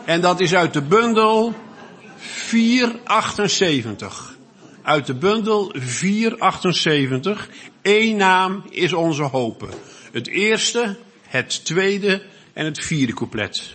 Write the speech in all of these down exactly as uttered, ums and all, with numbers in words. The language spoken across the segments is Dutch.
En dat is uit de bundel vierhonderdachtenzeventig. Uit de bundel vierhonderdachtenzeventig. Eén naam is onze hope. Het eerste, het tweede en het vierde couplet.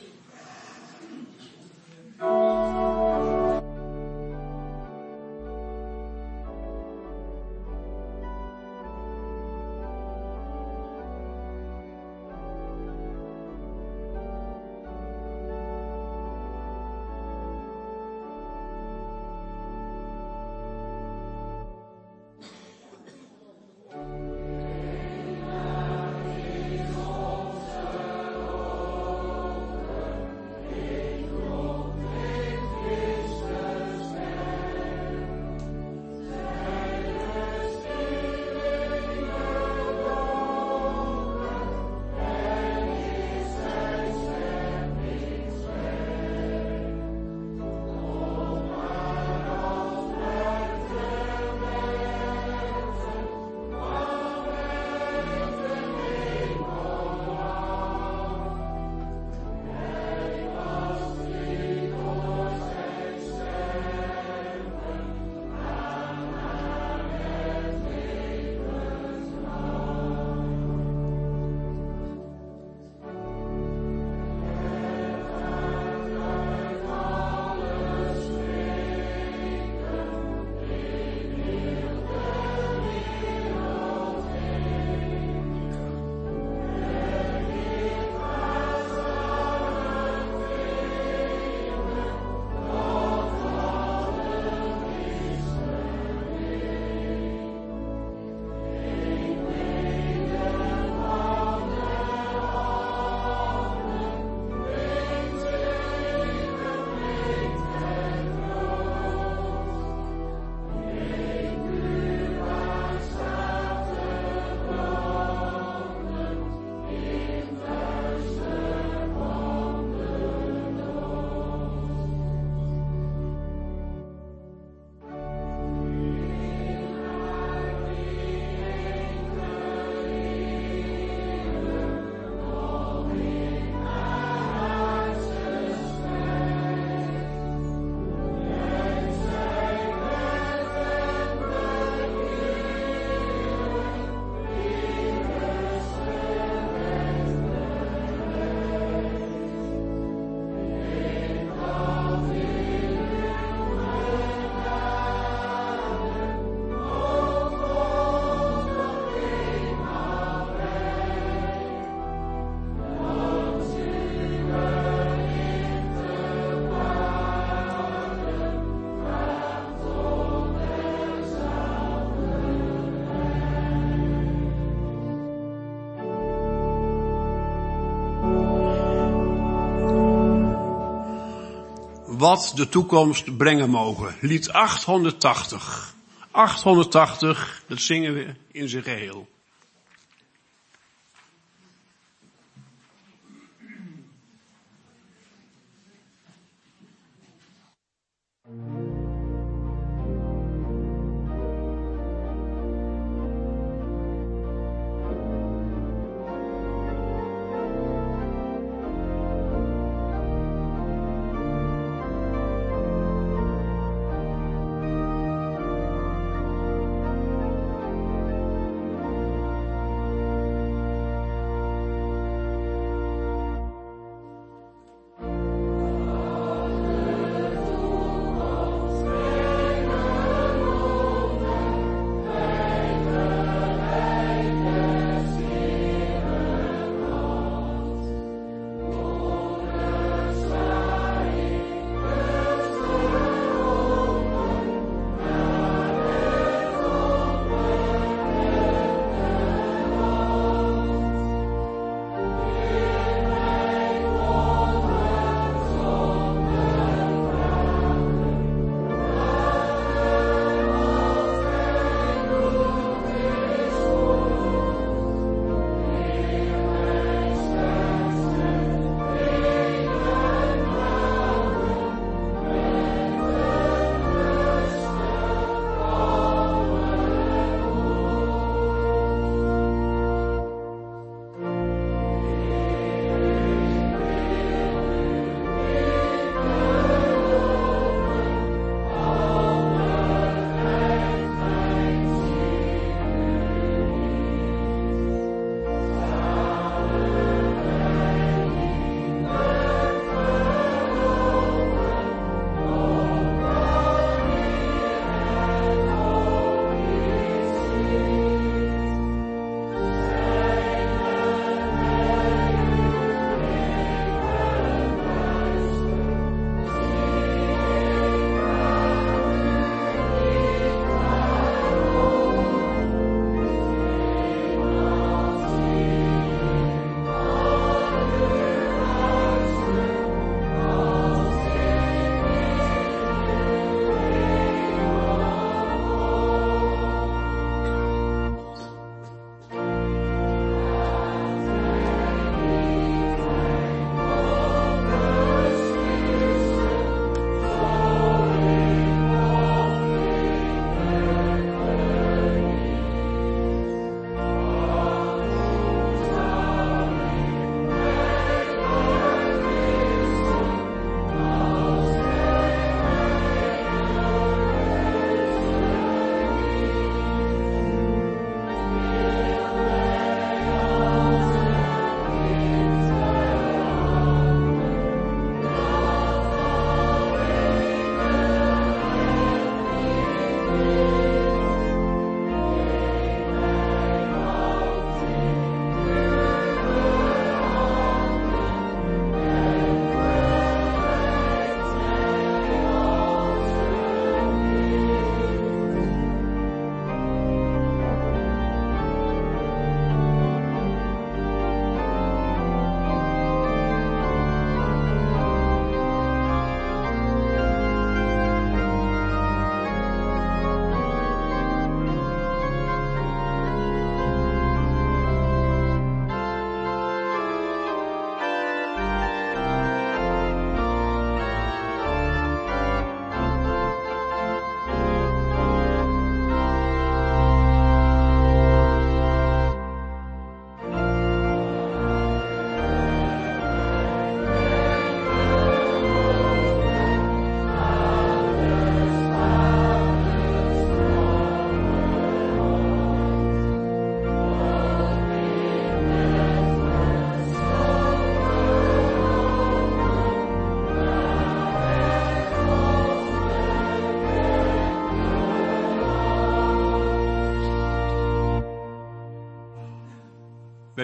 Wat de toekomst brengen mogen. Lied achthonderdtachtig. achthonderdtachtig, dat zingen we in zijn geheel.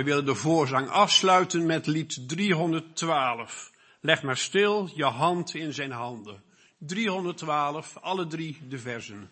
Wij willen de voorzang afsluiten met lied driehonderdtwaalf. Leg maar stil je hand in zijn handen. driehonderdtwaalf, alle drie de versen.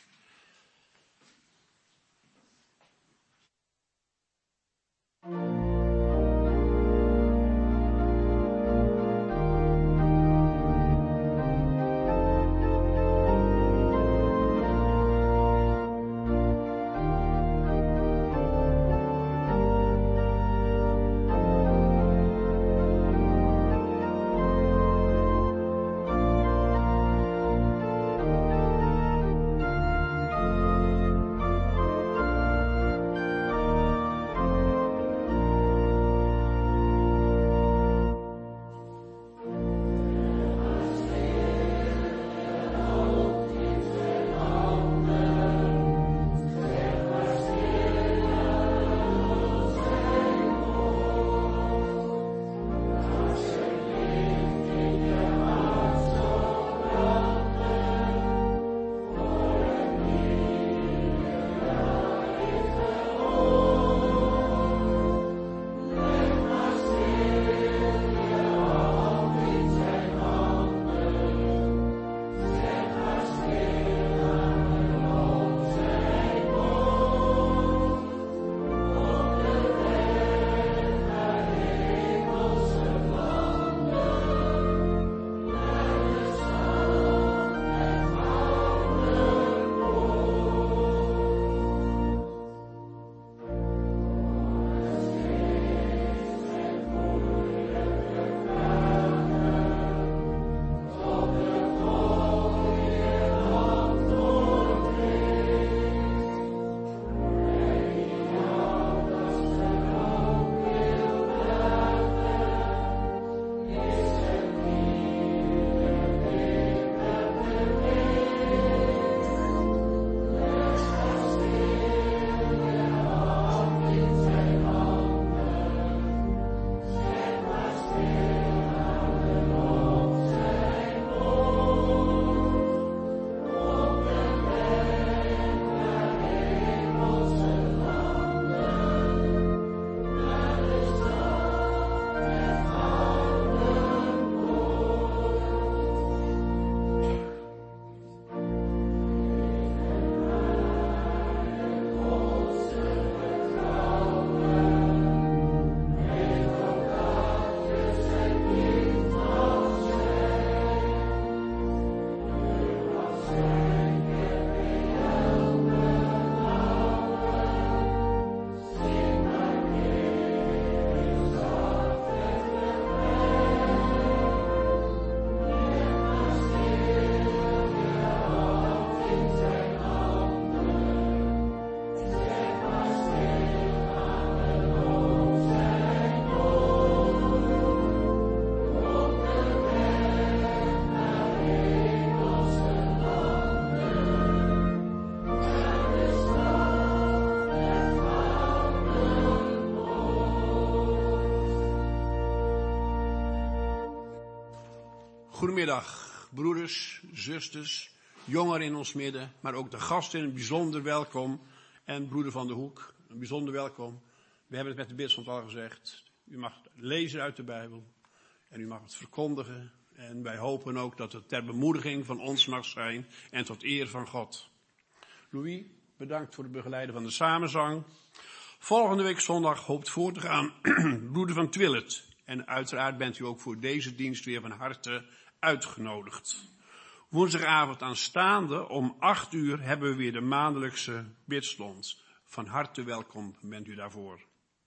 Goedemiddag, broeders, zusters, jongeren in ons midden, maar ook de gasten, een bijzonder welkom. En broeder Van der Hoek, een bijzonder welkom. We hebben het met de bidstond al gezegd. U mag lezen uit de Bijbel en u mag het verkondigen. En wij hopen ook dat het ter bemoediging van ons mag zijn en tot eer van God. Louis, bedankt voor het begeleiden van de samenzang. Volgende week zondag hoopt voor te gaan broeder Van Twillet. En uiteraard bent u ook voor deze dienst weer van harte uitgenodigd. Woensdagavond aanstaande om acht uur hebben we weer de maandelijkse bidstond. Van harte welkom bent u daarvoor.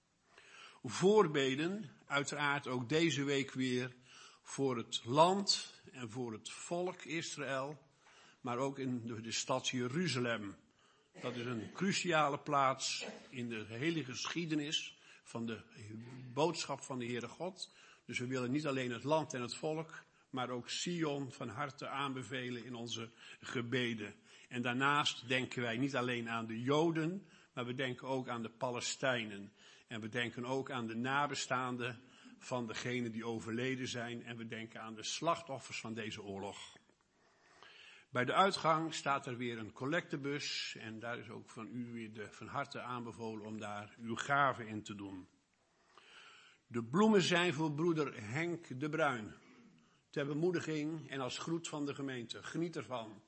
Voorbeden, uiteraard ook deze week weer voor het land en voor het volk Israël, maar ook in de, de stad Jeruzalem. Dat is een cruciale plaats in de hele geschiedenis van de boodschap van de Heere God. Dus we willen niet alleen het land en het volk, maar ook Sion van harte aanbevelen in onze gebeden. En daarnaast denken wij niet alleen aan de Joden, maar we denken ook aan de Palestijnen. En we denken ook aan de nabestaanden van degenen die overleden zijn. En we denken aan de slachtoffers van deze oorlog. Bij de uitgang staat er weer een collectebus. En daar is ook van u weer de, van harte aanbevolen om daar uw gave in te doen. De bloemen zijn voor broeder Henk de Bruin. Ter bemoediging en als groet van de gemeente. Geniet ervan.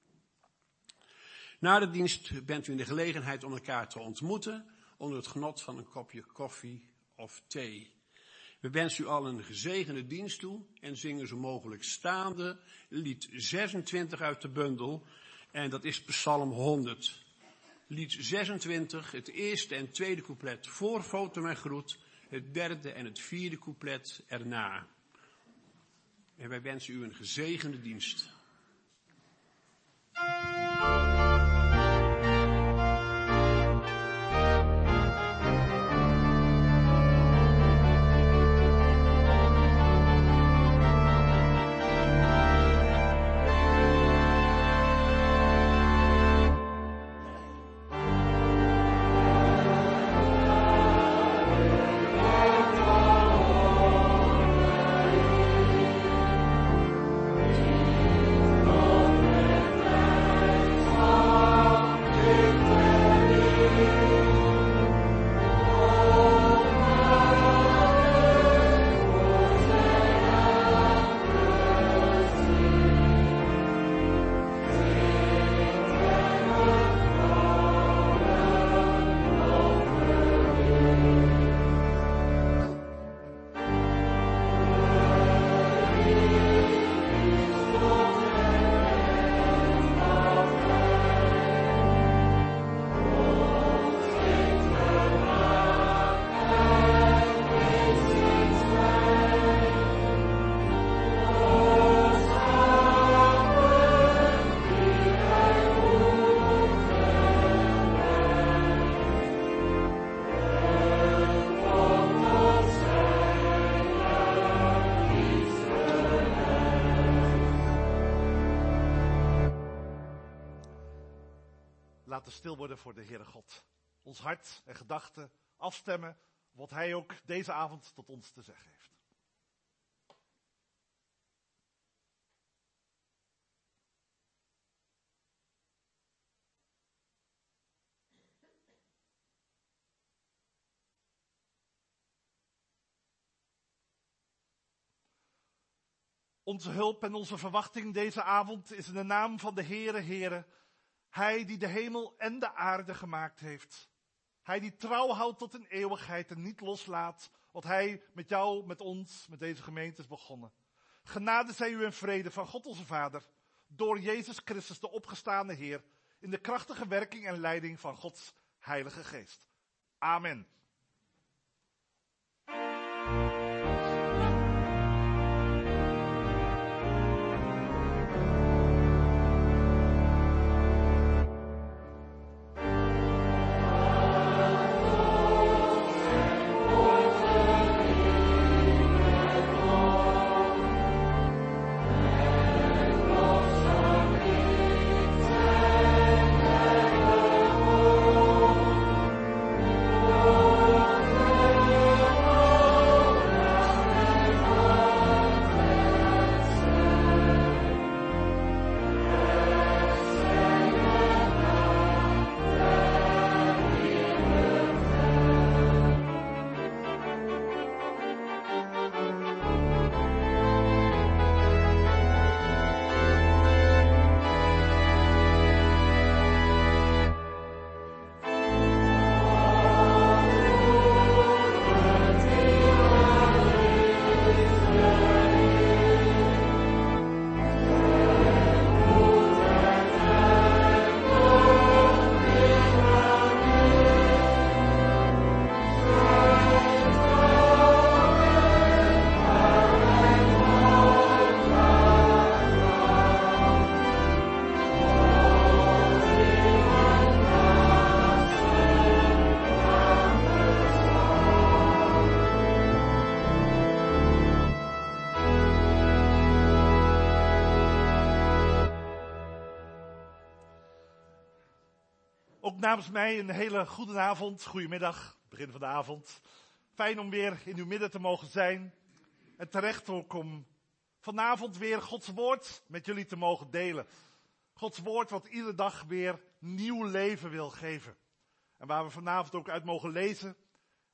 Na de dienst bent u in de gelegenheid om elkaar te ontmoeten onder het genot van een kopje koffie of thee. We wensen u al een gezegende dienst toe en zingen zo mogelijk staande lied zesentwintig uit de bundel. En dat is Psalm honderd. Lied zesentwintig, het eerste en tweede couplet voor foto en groet. Het derde en het vierde couplet erna. En wij wensen u een gezegende dienst. Laten we stil worden voor de Heere God. Ons hart en gedachten afstemmen op wat Hij ook deze avond tot ons te zeggen heeft. Onze hulp en onze verwachting deze avond is in de naam van de Heere, Heere. Hij die de hemel en de aarde gemaakt heeft. Hij die trouw houdt tot in eeuwigheid en niet loslaat wat Hij met jou, met ons, met deze gemeente is begonnen. Genade zij u en vrede van God onze Vader, door Jezus Christus de opgestane Heer, in de krachtige werking en leiding van Gods Heilige Geest. Amen. Ook namens mij een hele goede avond, goedemiddag, begin van de avond. Fijn om weer in uw midden te mogen zijn. En terecht ook om vanavond weer Gods woord met jullie te mogen delen. Gods woord wat iedere dag weer nieuw leven wil geven. En waar we vanavond ook uit mogen lezen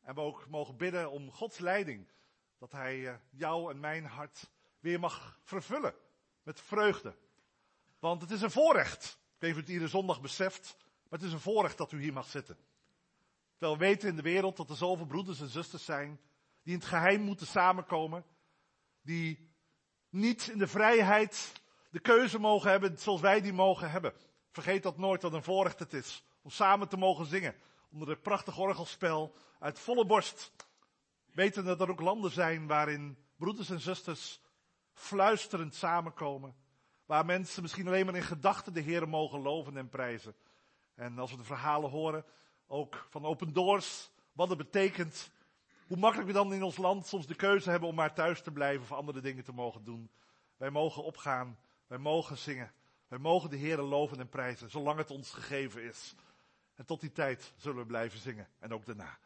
En we ook mogen bidden om Gods leiding. Dat hij jou en mijn hart weer mag vervullen met vreugde. Want het is een voorrecht. Ik weet niet of u het iedere zondag beseft. Maar het is een voorrecht dat u hier mag zitten. Terwijl we weten in de wereld dat er zoveel broeders en zusters zijn. Die in het geheim moeten samenkomen. Die niet in de vrijheid de keuze mogen hebben zoals wij die mogen hebben. Vergeet dat nooit wat een voorrecht het is. Om samen te mogen zingen. Onder het prachtig orgelspel uit volle borst. Weten dat er ook landen zijn waarin broeders en zusters fluisterend samenkomen. Waar mensen misschien alleen maar in gedachten de Heer mogen loven en prijzen. En als we de verhalen horen, ook van Open Doors, wat het betekent. Hoe makkelijk we dan in ons land soms de keuze hebben om maar thuis te blijven of andere dingen te mogen doen. Wij mogen opgaan, wij mogen zingen. Wij mogen de Heer loven en prijzen, zolang het ons gegeven is. En tot die tijd zullen we blijven zingen. En ook daarna.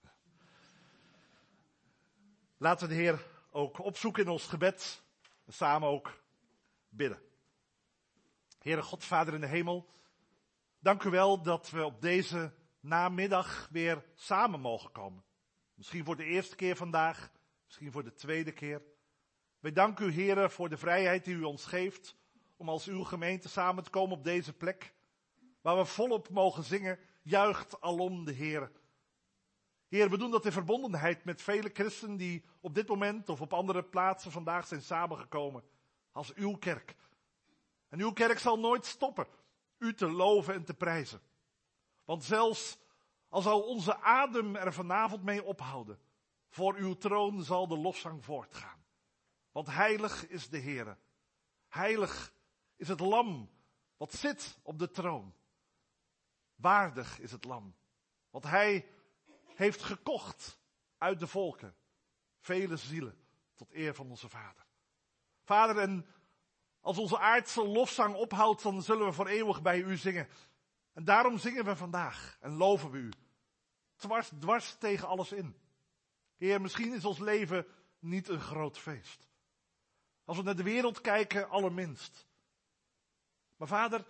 Laten we de Heer ook opzoeken in ons gebed. En samen ook bidden. Heere God, Vader in de hemel. Dank u wel dat we op deze namiddag weer samen mogen komen. Misschien voor de eerste keer vandaag. Misschien voor de tweede keer. Wij danken u, Heere, voor de vrijheid die u ons geeft. Om als uw gemeente samen te komen op deze plek. Waar we volop mogen zingen. Juicht alom de Heer. Heer, we doen dat in verbondenheid met vele christenen die op dit moment of op andere plaatsen vandaag zijn samengekomen. Als uw kerk. En uw kerk zal nooit stoppen u te loven en te prijzen. Want zelfs al zou onze adem er vanavond mee ophouden. Voor uw troon zal de lofzang voortgaan. Want heilig is de Heer. Heilig is het lam wat zit op de troon. Waardig is het lam. Want hij heeft gekocht uit de volken vele zielen tot eer van onze Vader. Vader, en als onze aardse lofzang ophoudt, dan zullen we voor eeuwig bij u zingen. En daarom zingen we vandaag en loven we u. Dwars, dwars tegen alles in. Heer, misschien is ons leven niet een groot feest. Als we naar de wereld kijken, allerminst. Maar Vader,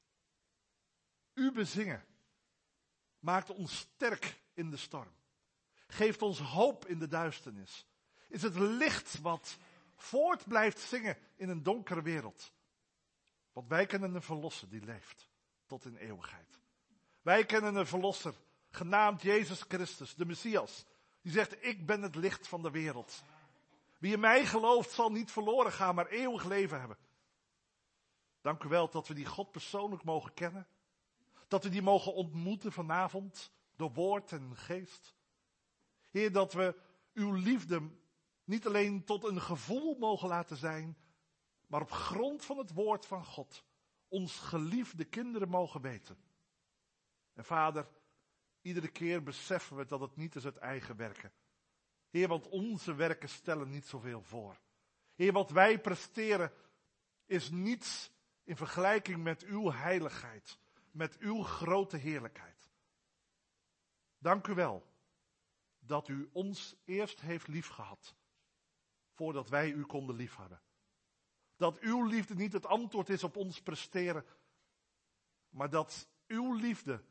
u bezingen maakt ons sterk in de storm. Geeft ons hoop in de duisternis. Is het licht wat voort blijft zingen in een donkere wereld. Want wij kennen een verlosser die leeft tot in eeuwigheid. Wij kennen een verlosser genaamd Jezus Christus, de Messias. Die zegt, ik ben het licht van de wereld. Wie in mij gelooft zal niet verloren gaan, maar eeuwig leven hebben. Dank u wel dat we die God persoonlijk mogen kennen. Dat we die mogen ontmoeten vanavond door woord en geest. Heer, dat we uw liefde niet alleen tot een gevoel mogen laten zijn, maar op grond van het woord van God ons geliefde kinderen mogen weten. En Vader, iedere keer beseffen we dat het niet is het eigen werken. Heer, want onze werken stellen niet zoveel voor. Heer, wat wij presteren is niets in vergelijking met uw heiligheid, met uw grote heerlijkheid. Dank u wel dat u ons eerst heeft liefgehad, voordat wij u konden liefhebben. Dat uw liefde niet het antwoord is op ons presteren, maar dat uw liefde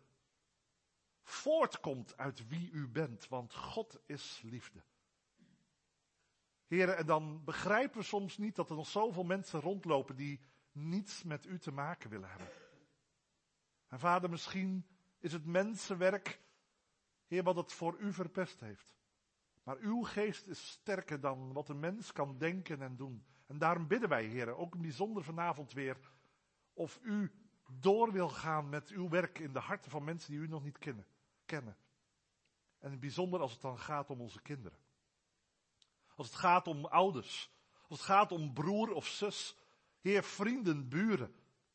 voortkomt uit wie u bent, want God is liefde. Heren, en dan begrijpen we soms niet dat er nog zoveel mensen rondlopen die niets met u te maken willen hebben. En Vader, misschien is het mensenwerk, Heer, wat het voor u verpest heeft. Maar uw geest is sterker dan wat een mens kan denken en doen. En daarom bidden wij, Heer, ook een bijzonder vanavond weer, of u door wil gaan met uw werk in de harten van mensen die u nog niet kennen. kennen. En bijzonder als het dan gaat om onze kinderen. Als het gaat om ouders. Als het gaat om broer of zus. Heer, vrienden, buren.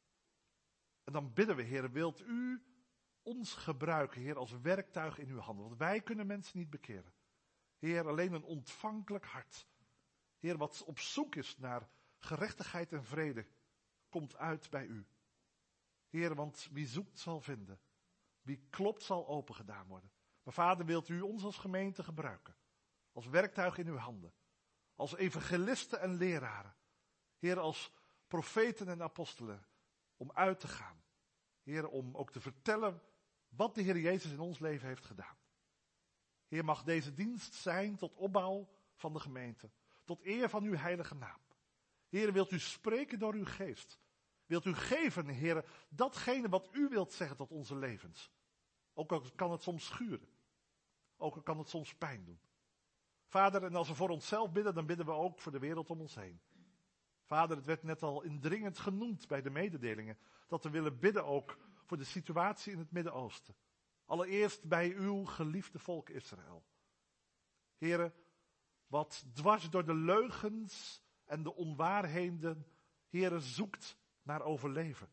En dan bidden we, Heer, wilt u ons gebruiken, Heer, als werktuig in uw handen. Want wij kunnen mensen niet bekeren. Heer, alleen een ontvankelijk hart. Heer, wat op zoek is naar gerechtigheid en vrede, komt uit bij u. Heer, want wie zoekt zal vinden. Wie klopt zal opengedaan worden. Maar Vader, wilt u ons als gemeente gebruiken. Als werktuig in uw handen. Als evangelisten en leraren. Heer, als profeten en apostelen. Om uit te gaan. Heer, om ook te vertellen wat de Heer Jezus in ons leven heeft gedaan. Heer, mag deze dienst zijn tot opbouw van de gemeente. Tot eer van uw heilige naam. Heer, wilt u spreken door uw geest. Wilt u geven, Heer, datgene wat u wilt zeggen tot onze levens. Ook al kan het soms schuren. Ook al kan het soms pijn doen. Vader, en als we voor onszelf bidden, dan bidden we ook voor de wereld om ons heen. Vader, het werd net al indringend genoemd bij de mededelingen, dat we willen bidden ook voor de situatie in het Midden-Oosten. Allereerst bij uw geliefde volk Israël. Heren, wat dwars door de leugens en de onwaarheden, heren, zoekt naar overleven.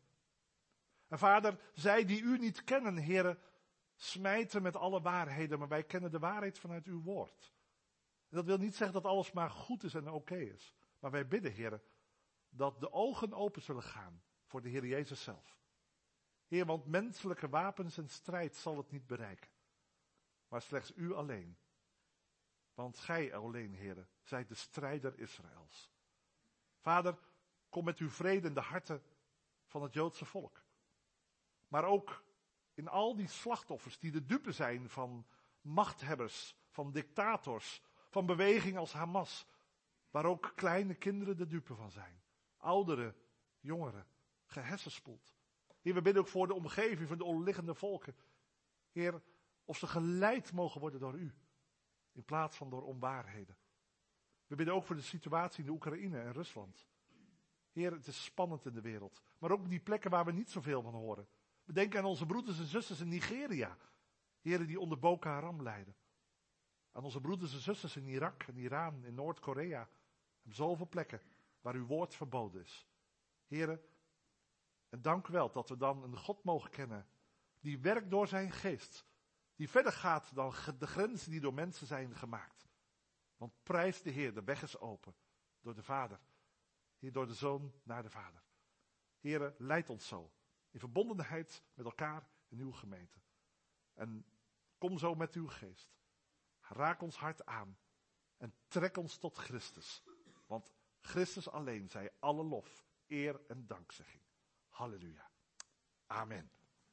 En Vader, zij die u niet kennen, heren, smijten met alle waarheden, maar wij kennen de waarheid vanuit uw woord. En dat wil niet zeggen dat alles maar goed is en oké is. Maar wij bidden, heren, dat de ogen open zullen gaan voor de Heer Jezus zelf. Heer, want menselijke wapens en strijd zal het niet bereiken. Maar slechts u alleen. Want gij alleen, Heer, zijt de strijder Israëls. Vader, kom met uw vrede in de harten van het Joodse volk. Maar ook in al die slachtoffers die de dupe zijn van machthebbers, van dictators, van bewegingen als Hamas. Waar ook kleine kinderen de dupe van zijn. Ouderen, jongeren, gehersenspoeld. Heer, we bidden ook voor de omgeving, voor de omliggende volken. Heer, of ze geleid mogen worden door u. In plaats van door onwaarheden. We bidden ook voor de situatie in de Oekraïne en Rusland. Heer, het is spannend in de wereld. Maar ook op die plekken waar we niet zoveel van horen. We denken aan onze broeders en zusters in Nigeria. Heren die onder Boko Haram lijden. Aan onze broeders en zusters in Irak en Iran, in Noord-Korea. Op zoveel plekken waar uw woord verboden is. Heren, en dank u wel dat we dan een God mogen kennen. Die werkt door zijn geest. Die verder gaat dan de grenzen die door mensen zijn gemaakt. Want prijs de Heer, de weg is open. Door de Vader. Heer, door de Zoon naar de Vader. Heere, leid ons zo. In verbondenheid met elkaar in uw gemeente. En kom zo met uw geest. Raak ons hart aan. En trek ons tot Christus. Want Christus alleen zij alle lof, eer en dankzegging. Halleluja. Amen.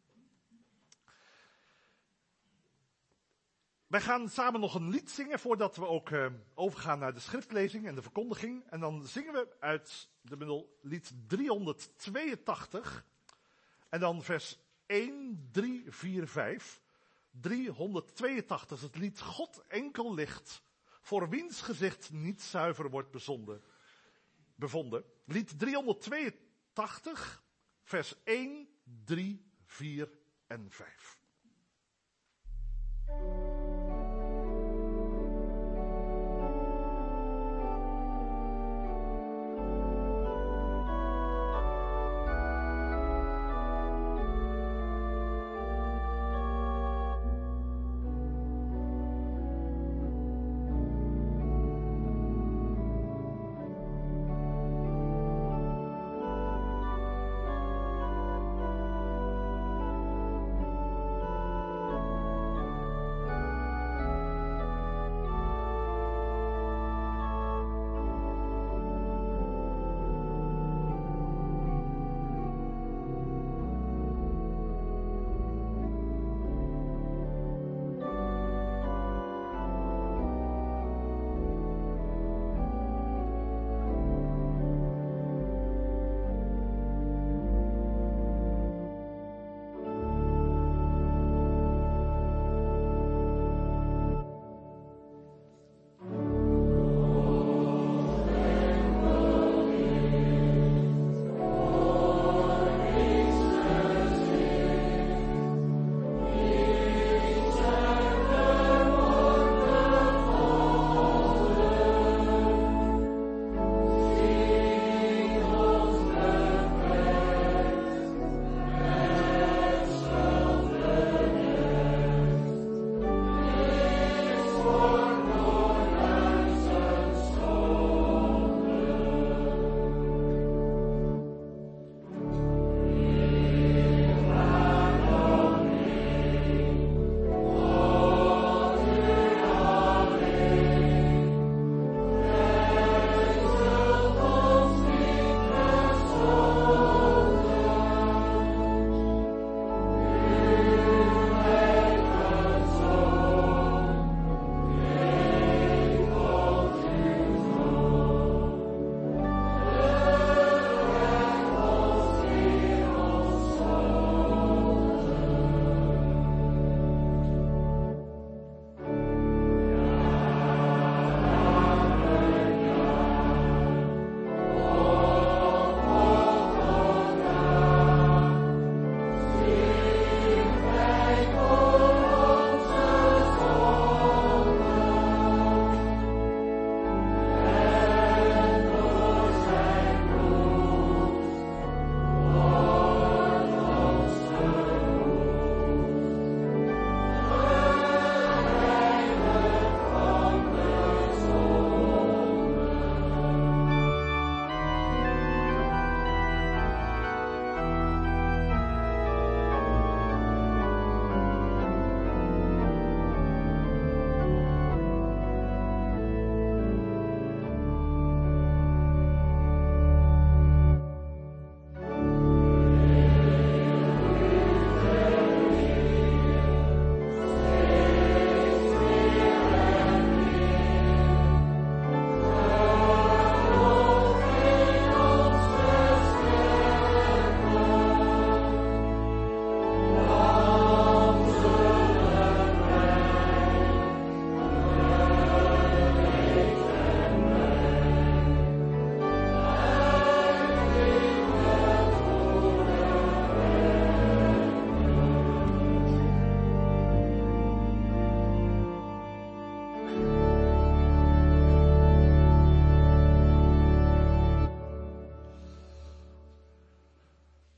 Wij gaan samen nog een lied zingen voordat we ook uh, overgaan naar de schriftlezing en de verkondiging. En dan zingen we uit de bundel lied driehonderdtweeëntachtig. En dan vers één, drie, vier, vijf. driehonderdtweeëntachtig is het lied God enkel licht, voor wiens gezicht niet zuiver wordt bezonden, bevonden. Lied driehonderdtweeëntachtig, vers één, drie, vier en vijf.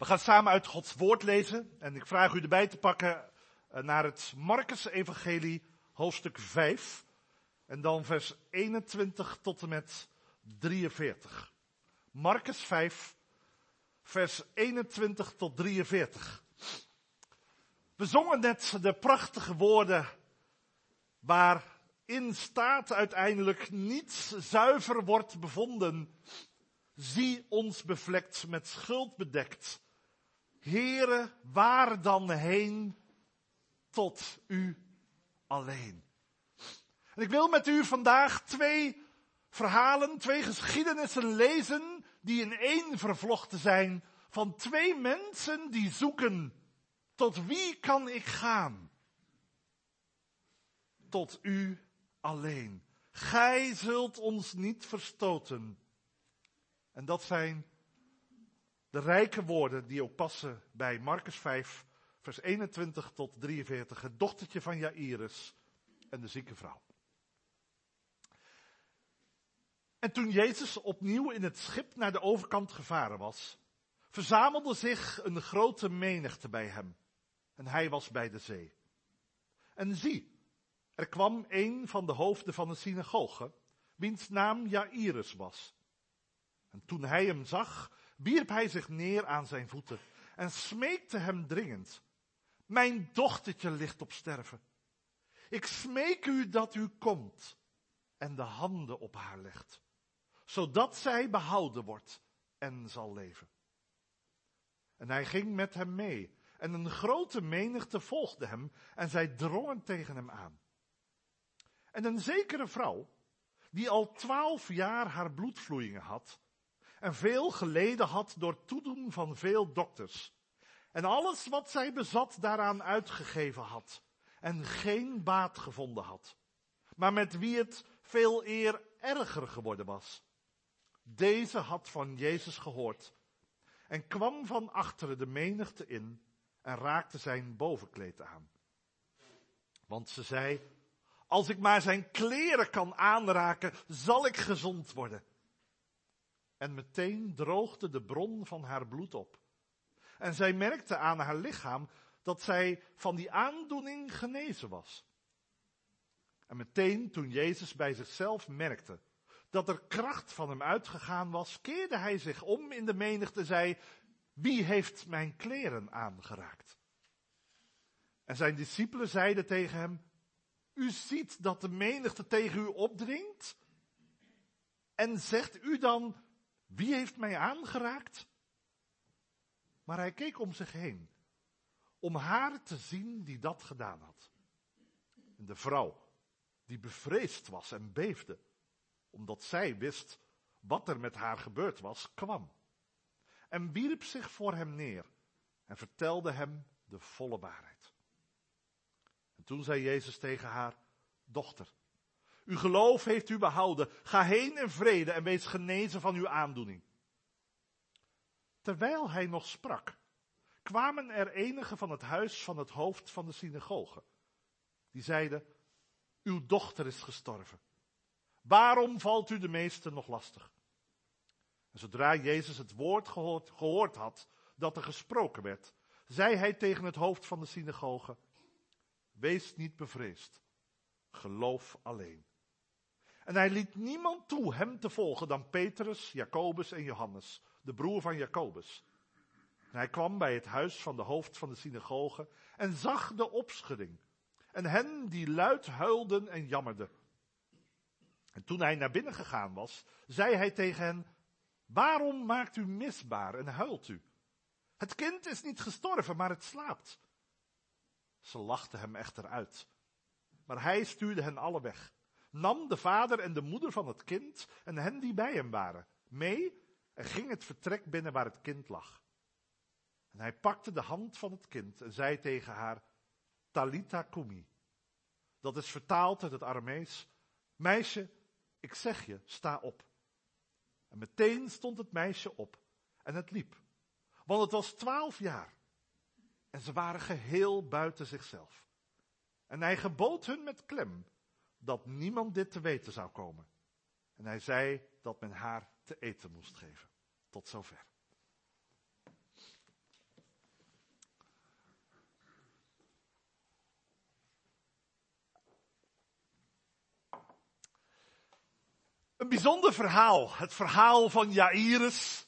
We gaan samen uit Gods woord lezen en ik vraag u erbij te pakken naar het Markus-evangelie, hoofdstuk vijf. En dan vers eenentwintig tot en met drieënveertig. Markus vijf, vers eenentwintig tot drieënveertig. We zongen net de prachtige woorden waarin staat uiteindelijk: niets zuiver wordt bevonden. Zie ons bevlekt, met schuld bedekt. Heere, waar dan heen tot u alleen? En ik wil met u vandaag twee verhalen, twee geschiedenissen lezen die in één vervlochten zijn van twee mensen die zoeken: tot wie kan ik gaan? Tot u alleen. Gij zult ons niet verstoten. En dat zijn de rijke woorden die ook passen bij Markus vijf, vers eenentwintig tot drieënveertig. Het dochtertje van Jaïrus en de zieke vrouw. En toen Jezus opnieuw in het schip naar de overkant gevaren was, verzamelde zich een grote menigte bij hem. En hij was bij de zee. En zie, er kwam een van de hoofden van de synagoge, wiens naam Jaïrus was. En toen hij hem zag, wierp hij zich neer aan zijn voeten en smeekte hem dringend: mijn dochtertje ligt op sterven. Ik smeek u dat u komt en de handen op haar legt, zodat zij behouden wordt en zal leven. En hij ging met hem mee en een grote menigte volgde hem en zij drongen tegen hem aan. En een zekere vrouw, die al twaalf jaar haar bloedvloeien had en veel geleden had door toedoen van veel dokters, en alles wat zij bezat daaraan uitgegeven had en geen baat gevonden had, maar met wie het veel eer erger geworden was. Deze had van Jezus gehoord en kwam van achteren de menigte in en raakte zijn bovenkleed aan. Want ze zei: als ik maar zijn kleren kan aanraken, zal ik gezond worden. En meteen droogde de bron van haar bloed op. En zij merkte aan haar lichaam dat zij van die aandoening genezen was. En meteen toen Jezus bij zichzelf merkte dat er kracht van hem uitgegaan was, keerde hij zich om in de menigte en zei: wie heeft mijn kleren aangeraakt? En zijn discipelen zeiden tegen hem: u ziet dat de menigte tegen u opdringt? En zegt u dan: wie heeft mij aangeraakt? Maar hij keek om zich heen, om haar te zien die dat gedaan had. En de vrouw, die bevreesd was en beefde, omdat zij wist wat er met haar gebeurd was, kwam. En wierp zich voor hem neer en vertelde hem de volle waarheid. En toen zei Jezus tegen haar: dochter, uw geloof heeft u behouden. Ga heen in vrede en wees genezen van uw aandoening. Terwijl hij nog sprak, kwamen er enigen van het huis van het hoofd van de synagoge. Die zeiden: uw dochter is gestorven. Waarom valt u de meesten nog lastig? En zodra Jezus het woord gehoord, gehoord had dat er gesproken werd, zei hij tegen het hoofd van de synagoge: wees niet bevreesd, geloof alleen. En hij liet niemand toe hem te volgen dan Petrus, Jacobus en Johannes, de broer van Jacobus. En hij kwam bij het huis van de hoofd van de synagoge en zag de opschudding en hen die luid huilden en jammerden. En toen hij naar binnen gegaan was, zei hij tegen hen: waarom maakt u misbaar en huilt u? Het kind is niet gestorven, maar het slaapt. Ze lachten hem echter uit. Maar hij stuurde hen alle weg, nam de vader en de moeder van het kind en hen die bij hem waren mee en ging het vertrek binnen waar het kind lag. En hij pakte de hand van het kind en zei tegen haar: Talitha cumi. Dat is vertaald uit het Aramees: meisje, ik zeg je, sta op. En meteen stond het meisje op en het liep, want het was twaalf jaar. En ze waren geheel buiten zichzelf. En hij gebood hun met klem dat niemand dit te weten zou komen. En hij zei dat men haar te eten moest geven. Tot zover. bijzonder verhaal. Het verhaal van Jaïrus.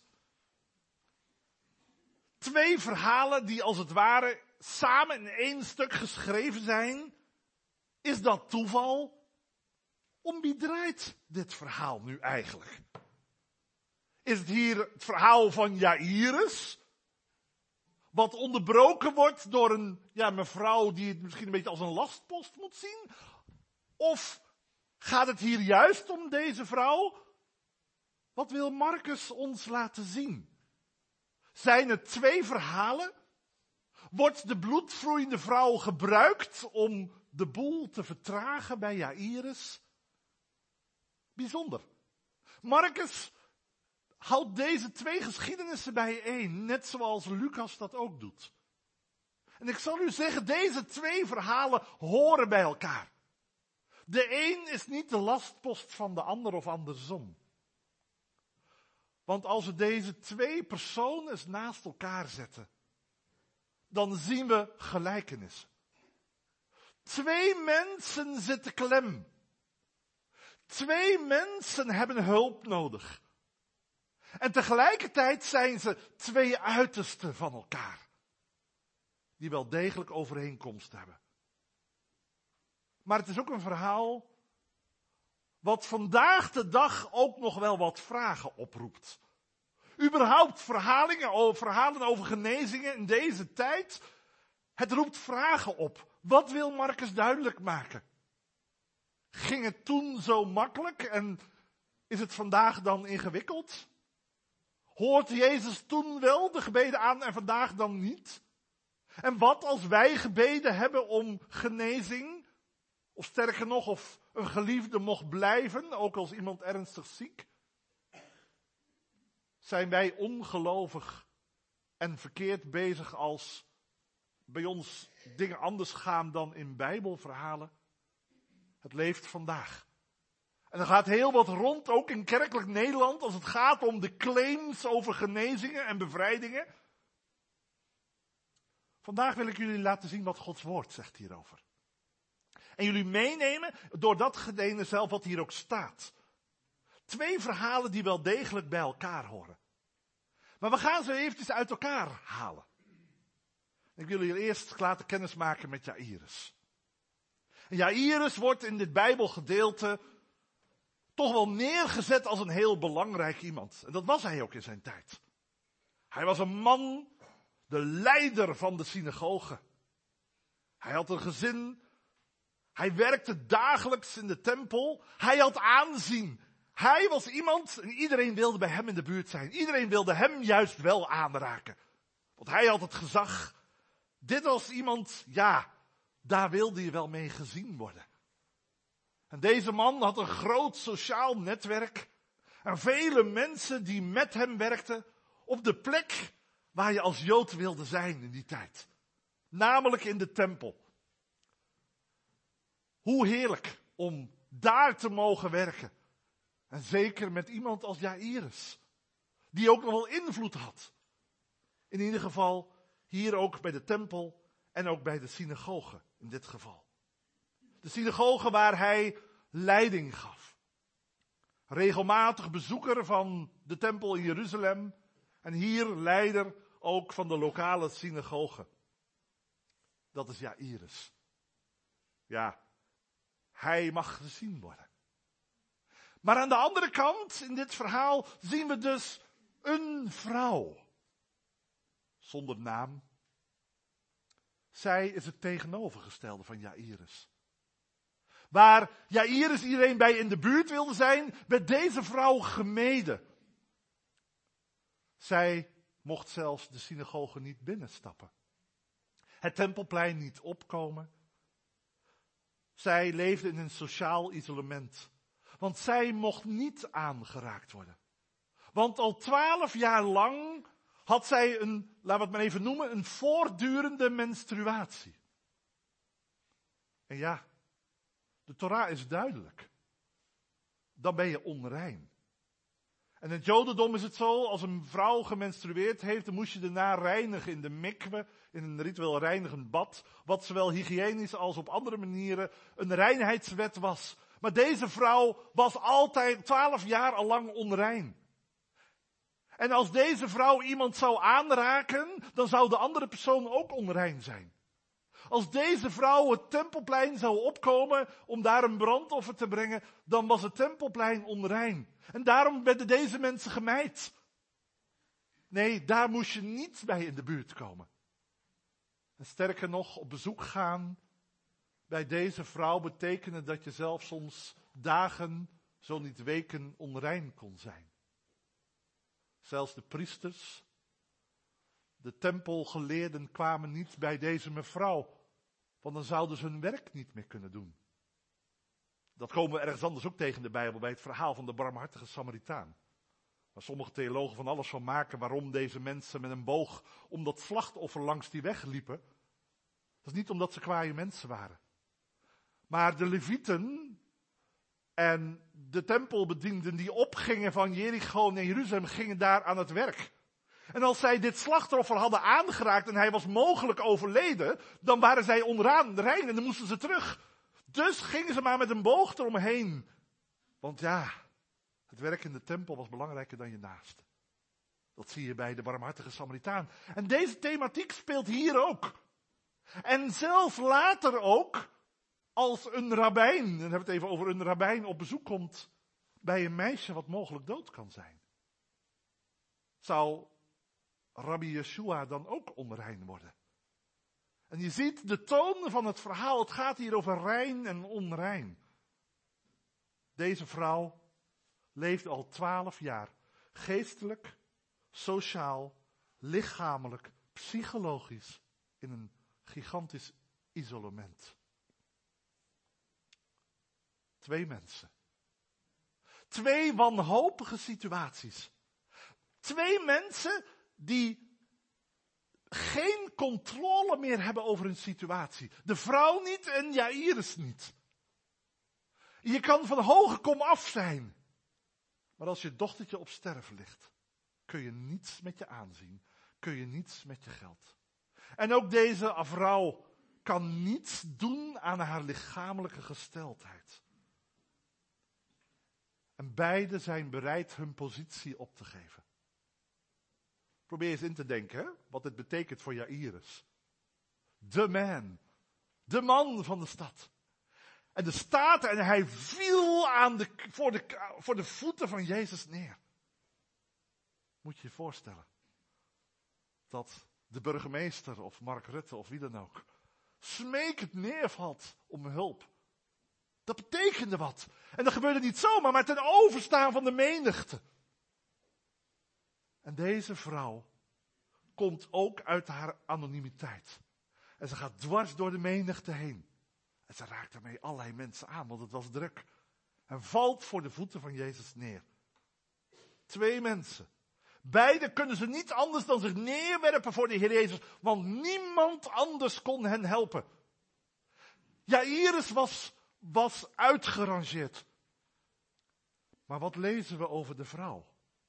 Twee verhalen die als het ware samen in één stuk geschreven zijn. Is dat toeval? Om wie draait dit verhaal nu eigenlijk? Is het hier het verhaal van Jaïrus? Wat onderbroken wordt door een ja, mevrouw die het misschien een beetje als een lastpost moet zien? Of gaat het hier juist om deze vrouw? Wat wil Marcus ons laten zien? Zijn het twee verhalen? Wordt de bloedvloeiende vrouw gebruikt om de boel te vertragen bij Jaïrus? Bijzonder. Marcus houdt deze twee geschiedenissen bijeen, net zoals Lucas dat ook doet. En ik zal u zeggen, deze twee verhalen horen bij elkaar. De een is niet de lastpost van de ander of andersom. Want als we deze twee personen eens naast elkaar zetten, dan zien we gelijkenissen. Twee mensen zitten klem. Twee mensen hebben hulp nodig. En tegelijkertijd zijn ze twee uitersten van elkaar. Die wel degelijk overeenkomst hebben. Maar het is ook een verhaal wat vandaag de dag ook nog wel wat vragen oproept. Überhaupt verhalingen over, verhalen over genezingen in deze tijd. Het roept vragen op. Wat wil Marcus duidelijk maken? Ging het toen zo makkelijk en is het vandaag dan ingewikkeld? Hoort Jezus toen wel de gebeden aan en vandaag dan niet? En wat als wij gebeden hebben om genezing? Of sterker nog, of een geliefde mocht blijven, ook als iemand ernstig ziek? Zijn wij ongelovig en verkeerd bezig als bij ons dingen anders gaan dan in Bijbelverhalen? Het leeft vandaag. En er gaat heel wat rond, ook in kerkelijk Nederland, als het gaat om de claims over genezingen en bevrijdingen. Vandaag wil ik jullie laten zien wat Gods woord zegt hierover. En jullie meenemen door datgene zelf wat hier ook staat. Twee verhalen die wel degelijk bij elkaar horen. Maar we gaan ze eventjes uit elkaar halen. Ik wil jullie eerst laten kennismaken met Jaïrus. En Jaïrus wordt in dit Bijbelgedeelte toch wel neergezet als een heel belangrijk iemand. En dat was hij ook in zijn tijd. Hij was een man, de leider van de synagoge. Hij had een gezin. Hij werkte dagelijks in de tempel. Hij had aanzien. Hij was iemand en iedereen wilde bij hem in de buurt zijn. Iedereen wilde hem juist wel aanraken. Want hij had het gezag. Dit was iemand, ja, daar wilde je wel mee gezien worden. En deze man had een groot sociaal netwerk. En vele mensen die met hem werkten op de plek waar je als Jood wilde zijn in die tijd. Namelijk in de tempel. Hoe heerlijk om daar te mogen werken. En zeker met iemand als Jaïrus. Die ook nog wel invloed had. In ieder geval hier ook bij de tempel en ook bij de synagoge in dit geval. De synagoge waar hij leiding gaf. Regelmatig bezoeker van de tempel in Jeruzalem. En hier leider ook van de lokale synagoge. Dat is Jaïrus. Ja, hij mag gezien worden. Maar aan de andere kant, in dit verhaal, zien we dus een vrouw. Zonder naam. Zij is het tegenovergestelde van Jaïrus. Waar Jaïrus iedereen bij in de buurt wilde zijn, werd deze vrouw gemeden. Zij mocht zelfs de synagoge niet binnenstappen. Het tempelplein niet opkomen. Zij leefde in een sociaal isolement. Want zij mocht niet aangeraakt worden. Want al twaalf jaar lang had zij een, laten we het maar even noemen, een voortdurende menstruatie. En ja, de Torah is duidelijk. Dan ben je onrein. En in het Jodendom is het zo, als een vrouw gemenstrueerd heeft, dan moest je daarna reinigen in de mikwe, in een ritueel reinigend bad, wat zowel hygiënisch als op andere manieren een reinheidswet was. Maar deze vrouw was altijd twaalf jaar al lang onrein. En als deze vrouw iemand zou aanraken, dan zou de andere persoon ook onrein zijn. Als deze vrouw het tempelplein zou opkomen om daar een brandoffer te brengen, dan was het tempelplein onrein. En daarom werden deze mensen gemijd. Nee, daar moest je niet bij in de buurt komen. En sterker nog, op bezoek gaan bij deze vrouw betekende dat je zelf soms dagen, zo niet weken, onrein kon zijn. Zelfs de priesters, de tempelgeleerden kwamen niet bij deze mevrouw, want dan zouden ze hun werk niet meer kunnen doen. Dat komen we ergens anders ook tegen in de Bijbel, bij het verhaal van de barmhartige Samaritaan. Waar sommige theologen van alles van maken waarom deze mensen met een boog om dat slachtoffer langs die weg liepen. Dat is niet omdat ze kwaaie mensen waren. Maar de Levieten en de tempelbedienden die opgingen van Jericho naar Jeruzalem gingen daar aan het werk. En als zij dit slachtoffer hadden aangeraakt en hij was mogelijk overleden, dan waren zij onrein en dan moesten ze terug. Dus gingen ze maar met een boog eromheen. Want ja, het werk in de tempel was belangrijker dan je naast. Dat zie je bij de barmhartige Samaritaan. En deze thematiek speelt hier ook. En zelfs later ook, als een rabbijn, dan hebben we het even over een rabbijn, op bezoek komt bij een meisje wat mogelijk dood kan zijn. Zou Rabbi Yeshua dan ook onrein worden? En je ziet de toon van het verhaal, het gaat hier over rein en onrein. Deze vrouw leeft al twaalf jaar, geestelijk, sociaal, lichamelijk, psychologisch, in een gigantisch isolement. Twee mensen. Twee wanhopige situaties. Twee mensen die geen controle meer hebben over hun situatie. De vrouw niet en Jairus niet. Je kan van hoge kom af zijn. Maar als je dochtertje op sterven ligt, kun je niets met je aanzien. Kun je niets met je geld. En ook deze vrouw kan niets doen aan haar lichamelijke gesteldheid. En beide zijn bereid hun positie op te geven. Probeer eens in te denken, hè, wat dit betekent voor Jairus. De man. De man van de stad. En de staat en hij viel aan de, voor, de, voor de voeten van Jezus neer. Moet je je voorstellen. Dat de burgemeester of Mark Rutte of wie dan ook smekend neervalt om hulp. Dat betekende wat. En dat gebeurde niet zomaar, maar ten overstaan van de menigte. En deze vrouw komt ook uit haar anonimiteit. En ze gaat dwars door de menigte heen. En ze raakt daarmee allerlei mensen aan, want het was druk. En valt voor de voeten van Jezus neer. Twee mensen. Beide kunnen ze niet anders dan zich neerwerpen voor de Heer Jezus, want niemand anders kon hen helpen. Jairus was, was uitgerangeerd. Maar wat lezen we over de vrouw?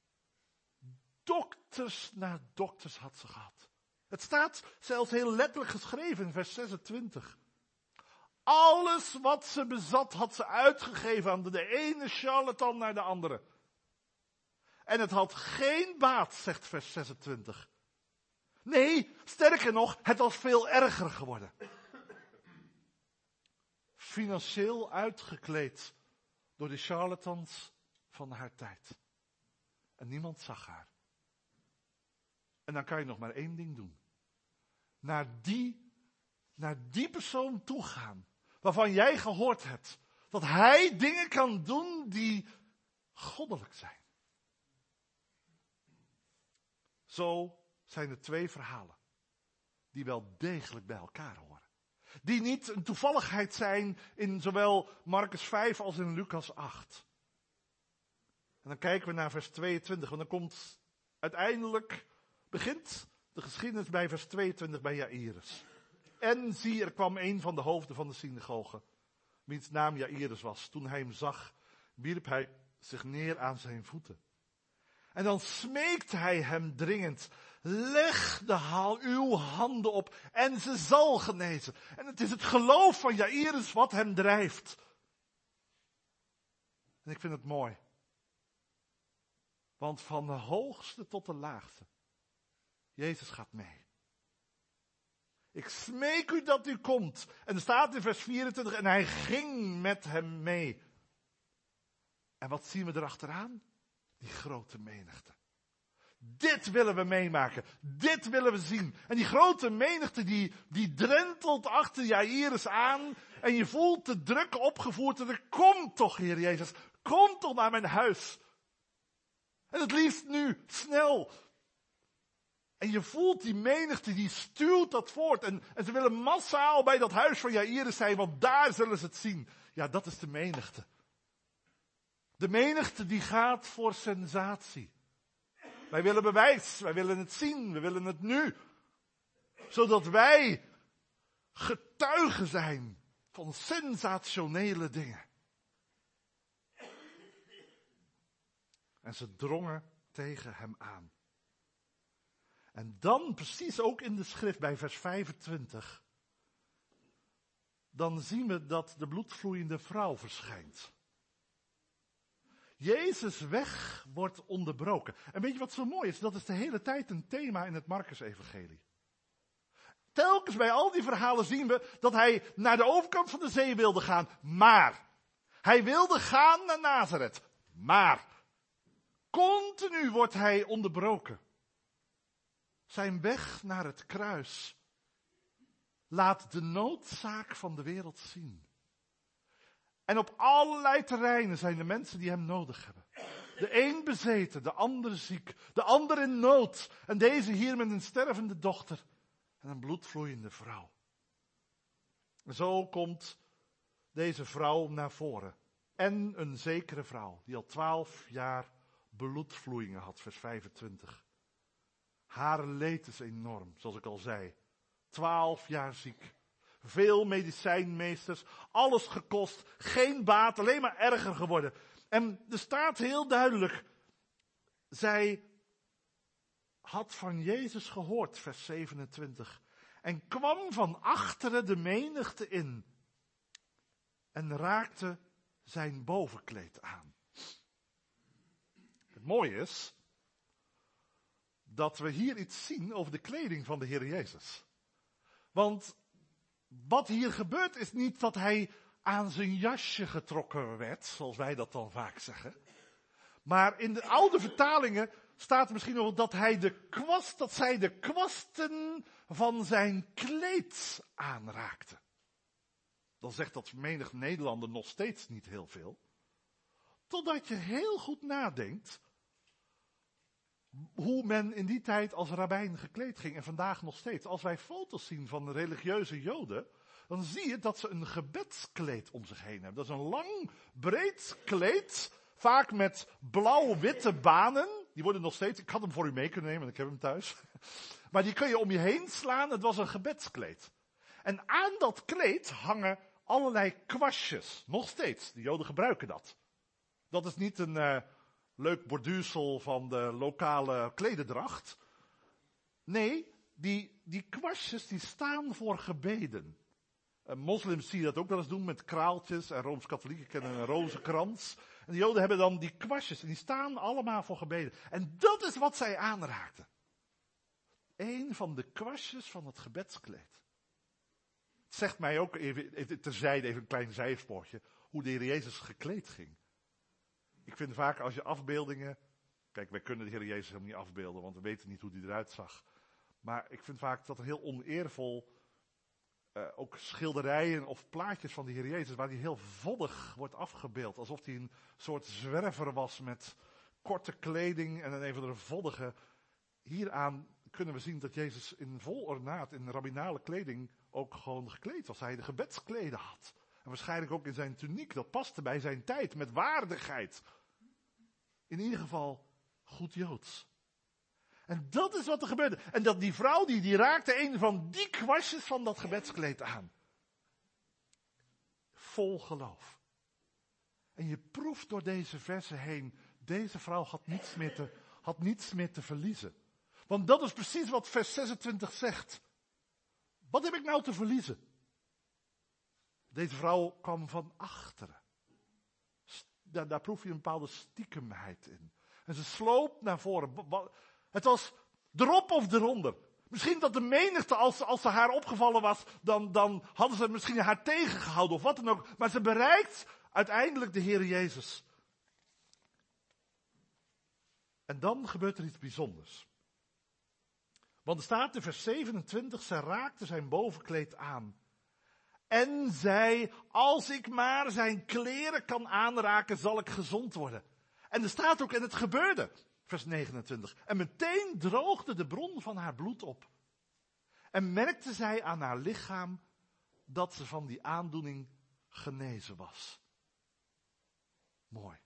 Dokters na dokters had ze gehad. Het staat zelfs heel letterlijk geschreven in vers zesentwintig. Alles wat ze bezat had ze uitgegeven aan de ene charlatan naar de andere. En het had geen baat, zegt vers zesentwintig. Nee, sterker nog, het was veel erger geworden. Financieel uitgekleed door de charlatans van haar tijd. En niemand zag haar. En dan kan je nog maar één ding doen. Naar die, naar die persoon toe gaan. Waarvan jij gehoord hebt. Dat hij dingen kan doen die goddelijk zijn. Zo zijn er twee verhalen. Die wel degelijk bij elkaar horen. Die niet een toevalligheid zijn in zowel Marcus vijf als in Lucas acht. En dan kijken we naar vers tweeëntwintig. Want dan komt uiteindelijk, begint de geschiedenis bij vers tweeëntwintig bij Jairus. En zie, er kwam een van de hoofden van de synagoge, wiens naam Jairus was. Toen hij hem zag, wierp hij zich neer aan zijn voeten. En dan smeekt hij hem dringend. Leg de haal uw handen op en ze zal genezen. En het is het geloof van Jairus wat hem drijft. En ik vind het mooi. Want van de hoogste tot de laagste. Jezus gaat mee. Ik smeek u dat u komt. En er staat in vers vierentwintig, en hij ging met hem mee. En wat zien we erachteraan? Die grote menigte. Dit willen we meemaken. Dit willen we zien. En die grote menigte die, die drentelt achter Jairus aan. En je voelt de druk opgevoerd. En er komt toch, Heer Jezus. Kom toch naar mijn huis. En het liefst nu, snel. En je voelt die menigte, die stuwt dat voort. En, en ze willen massaal bij dat huis van Jairus zijn, want daar zullen ze het zien. Ja, dat is de menigte. De menigte die gaat voor sensatie. Wij willen bewijs, wij willen het zien, we willen het nu. Zodat wij getuigen zijn van sensationele dingen. En ze drongen tegen hem aan. En dan precies ook in de schrift bij vers vijfentwintig. Dan zien we dat de bloedvloeiende vrouw verschijnt. Jezus' weg wordt onderbroken. En weet je wat zo mooi is? Dat is de hele tijd een thema in het Marcus-evangelie. Telkens bij al die verhalen zien we dat hij naar de overkant van de zee wilde gaan. Maar hij wilde gaan naar Nazareth. Maar continu wordt hij onderbroken. Zijn weg naar het kruis laat de noodzaak van de wereld zien. En op allerlei terreinen zijn er mensen die hem nodig hebben. De een bezeten, de ander ziek, de ander in nood. En deze hier met een stervende dochter en een bloedvloeiende vrouw. En zo komt deze vrouw naar voren. En een zekere vrouw die al twaalf jaar bloedvloeien had, vers vijfentwintig. Haar leed is enorm, zoals ik al zei. Twaalf jaar ziek. Veel medicijnmeesters, alles gekost, geen baat, alleen maar erger geworden. En er staat heel duidelijk, zij had van Jezus gehoord, vers zevenentwintig. En kwam van achteren de menigte in. En raakte zijn bovenkleed aan. Het mooie is dat we hier iets zien over de kleding van de Heer Jezus. Want wat hier gebeurt is niet dat hij aan zijn jasje getrokken werd, zoals wij dat dan vaak zeggen. Maar in de oude vertalingen staat misschien nog dat hij de kwast, dat zij de kwasten van zijn kleed aanraakte. Dan zegt dat menig Nederlander nog steeds niet heel veel. Totdat je heel goed nadenkt hoe men in die tijd als rabbijn gekleed ging en vandaag nog steeds. Als wij foto's zien van de religieuze Joden, dan zie je dat ze een gebedskleed om zich heen hebben. Dat is een lang, breed kleed, vaak met blauw-witte banen. Die worden nog steeds, ik had hem voor u mee kunnen nemen, want ik heb hem thuis. Maar die kun je om je heen slaan, het was een gebedskleed. En aan dat kleed hangen allerlei kwastjes, nog steeds. De Joden gebruiken dat. Dat is niet een uh, leuk borduursel van de lokale klederdracht. Nee, die, die kwastjes die staan voor gebeden. Uh, moslims zie je dat ook wel eens doen met kraaltjes en Rooms-Katholieken kennen een rozenkrans. En de Joden hebben dan die kwastjes en die staan allemaal voor gebeden. En dat is wat zij aanraakten. Eén van de kwastjes van het gebedskleed. Het zegt mij ook, even, terzijde even een klein zijspoortje, hoe de Heer Jezus gekleed ging. Ik vind vaak als je afbeeldingen, kijk wij kunnen de Heer Jezus helemaal niet afbeelden, want we weten niet hoe hij eruit zag. Maar ik vind vaak dat er heel oneervol, uh, ook schilderijen of plaatjes van de Heer Jezus, waar hij heel voddig wordt afgebeeld. Alsof hij een soort zwerver was met korte kleding en een even een voddige. Hieraan kunnen we zien dat Jezus in vol ornaat, in rabbinale kleding, ook gewoon gekleed was. Hij de gebedskleden had. En waarschijnlijk ook in zijn tuniek, dat paste bij zijn tijd, met waardigheid. In ieder geval goed Joods. En dat is wat er gebeurde. En dat die vrouw, die, die raakte een van die kwastjes van dat gebedskleed aan. Vol geloof. En je proeft door deze versen heen, deze vrouw had niets meer te, had niets meer te verliezen. Want dat is precies wat vers zesentwintig zegt. Wat heb ik nou te verliezen? Deze vrouw kwam van achteren. daar, daar proef je een bepaalde stiekemheid in. En ze sloopt naar voren. Het was erop of eronder. Misschien dat de menigte, als, als ze haar opgevallen was, dan, dan hadden ze misschien haar tegengehouden of wat dan ook. Maar ze bereikt uiteindelijk de Heer Jezus. En dan gebeurt er iets bijzonders. Want er staat in vers zevenentwintig, ze raakte zijn bovenkleed aan. En zei, als ik maar zijn kleren kan aanraken, zal ik gezond worden. En er staat ook, en het gebeurde, vers negenentwintig. En meteen droogde de bron van haar bloed op. En merkte zij aan haar lichaam dat ze van die aandoening genezen was. Mooi.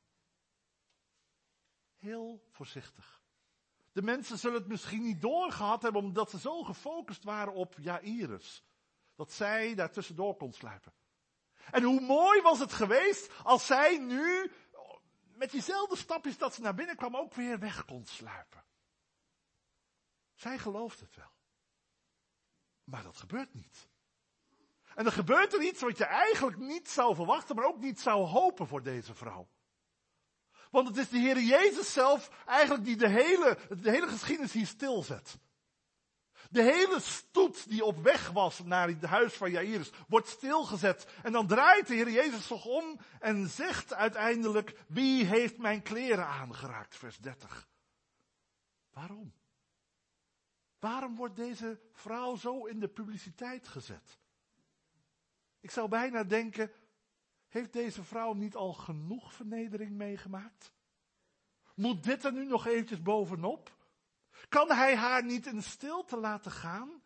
Heel voorzichtig. De mensen zullen het misschien niet doorgehad hebben, omdat ze zo gefocust waren op Jairus. Dat zij daar tussendoor kon sluipen. En hoe mooi was het geweest als zij nu, met diezelfde stapjes dat ze naar binnen kwam, ook weer weg kon sluipen. Zij gelooft het wel. Maar dat gebeurt niet. En er gebeurt er iets wat je eigenlijk niet zou verwachten, maar ook niet zou hopen voor deze vrouw. Want het is de Heer Jezus zelf eigenlijk die de hele, de hele geschiedenis hier stilzet. De hele stoet die op weg was naar het huis van Jairus wordt stilgezet. En dan draait de Heer Jezus zich om en zegt uiteindelijk, wie heeft mijn kleren aangeraakt? Vers dertig. Waarom? Waarom wordt deze vrouw zo in de publiciteit gezet? Ik zou bijna denken, heeft deze vrouw niet al genoeg vernedering meegemaakt? Moet dit er nu nog eventjes bovenop? Kan hij haar niet in stilte laten gaan?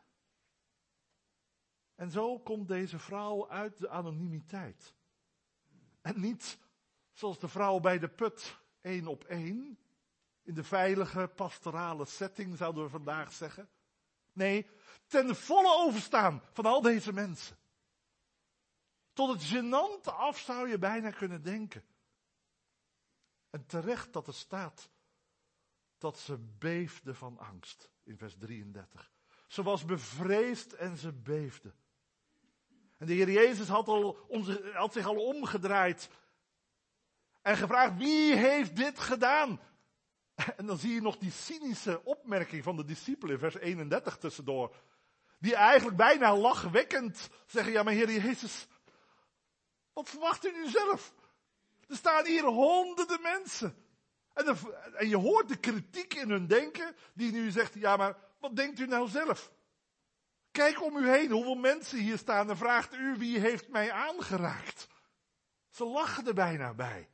En zo komt deze vrouw uit de anonimiteit. En niet zoals de vrouw bij de put, één op één. In de veilige pastorale setting zouden we vandaag zeggen. Nee, ten volle overstaan van al deze mensen. Tot het gênante af zou je bijna kunnen denken. En terecht dat er staat dat ze beefde van angst in vers drieëndertig. Ze was bevreesd en ze beefde. En de Heer Jezus had, al, had zich al omgedraaid en gevraagd, wie heeft dit gedaan? En dan zie je nog die cynische opmerking van de discipelen in vers eenendertig tussendoor. Die eigenlijk bijna lachwekkend zeggen, ja maar Heer Jezus, wat verwacht u nu zelf? Er staan hier honderden mensen. En, de, en je hoort de kritiek in hun denken, die nu zegt, ja maar wat denkt u nou zelf? Kijk om u heen, hoeveel mensen hier staan en vraagt u, wie heeft mij aangeraakt? Ze lachen er bijna bij.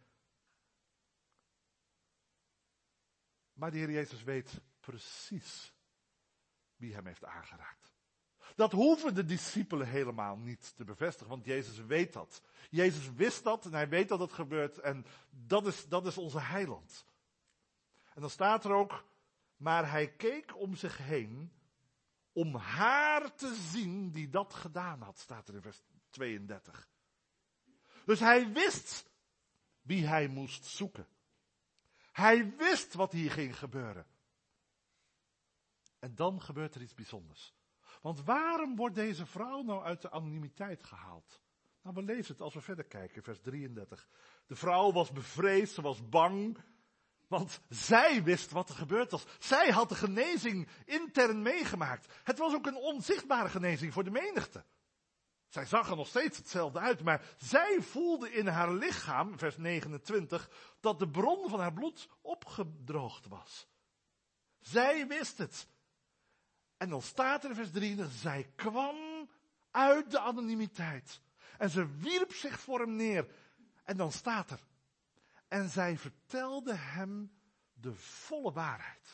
Maar de Heer Jezus weet precies wie hem heeft aangeraakt. Dat hoeven de discipelen helemaal niet te bevestigen, want Jezus weet dat. Jezus wist dat en hij weet dat het gebeurt en dat is, dat is onze heiland. En dan staat er ook, maar hij keek om zich heen om haar te zien die dat gedaan had, staat er in vers tweeëndertig. Dus hij wist wie hij moest zoeken. Hij wist wat hier ging gebeuren. En dan gebeurt er iets bijzonders. Want waarom wordt deze vrouw nou uit de anonimiteit gehaald? Nou, we lezen het als we verder kijken, vers drieëndertig. De vrouw was bevreesd, ze was bang, want zij wist wat er gebeurd was. Zij had de genezing intern meegemaakt. Het was ook een onzichtbare genezing voor de menigte. Zij zag er nog steeds hetzelfde uit, maar zij voelde in haar lichaam, vers negenentwintig, dat de bron van haar bloed opgedroogd was. Zij wist het. En dan staat er in vers drieëndertig, zij kwam uit de anonimiteit. En ze wierp zich voor hem neer. En dan staat er, en zij vertelde hem de volle waarheid.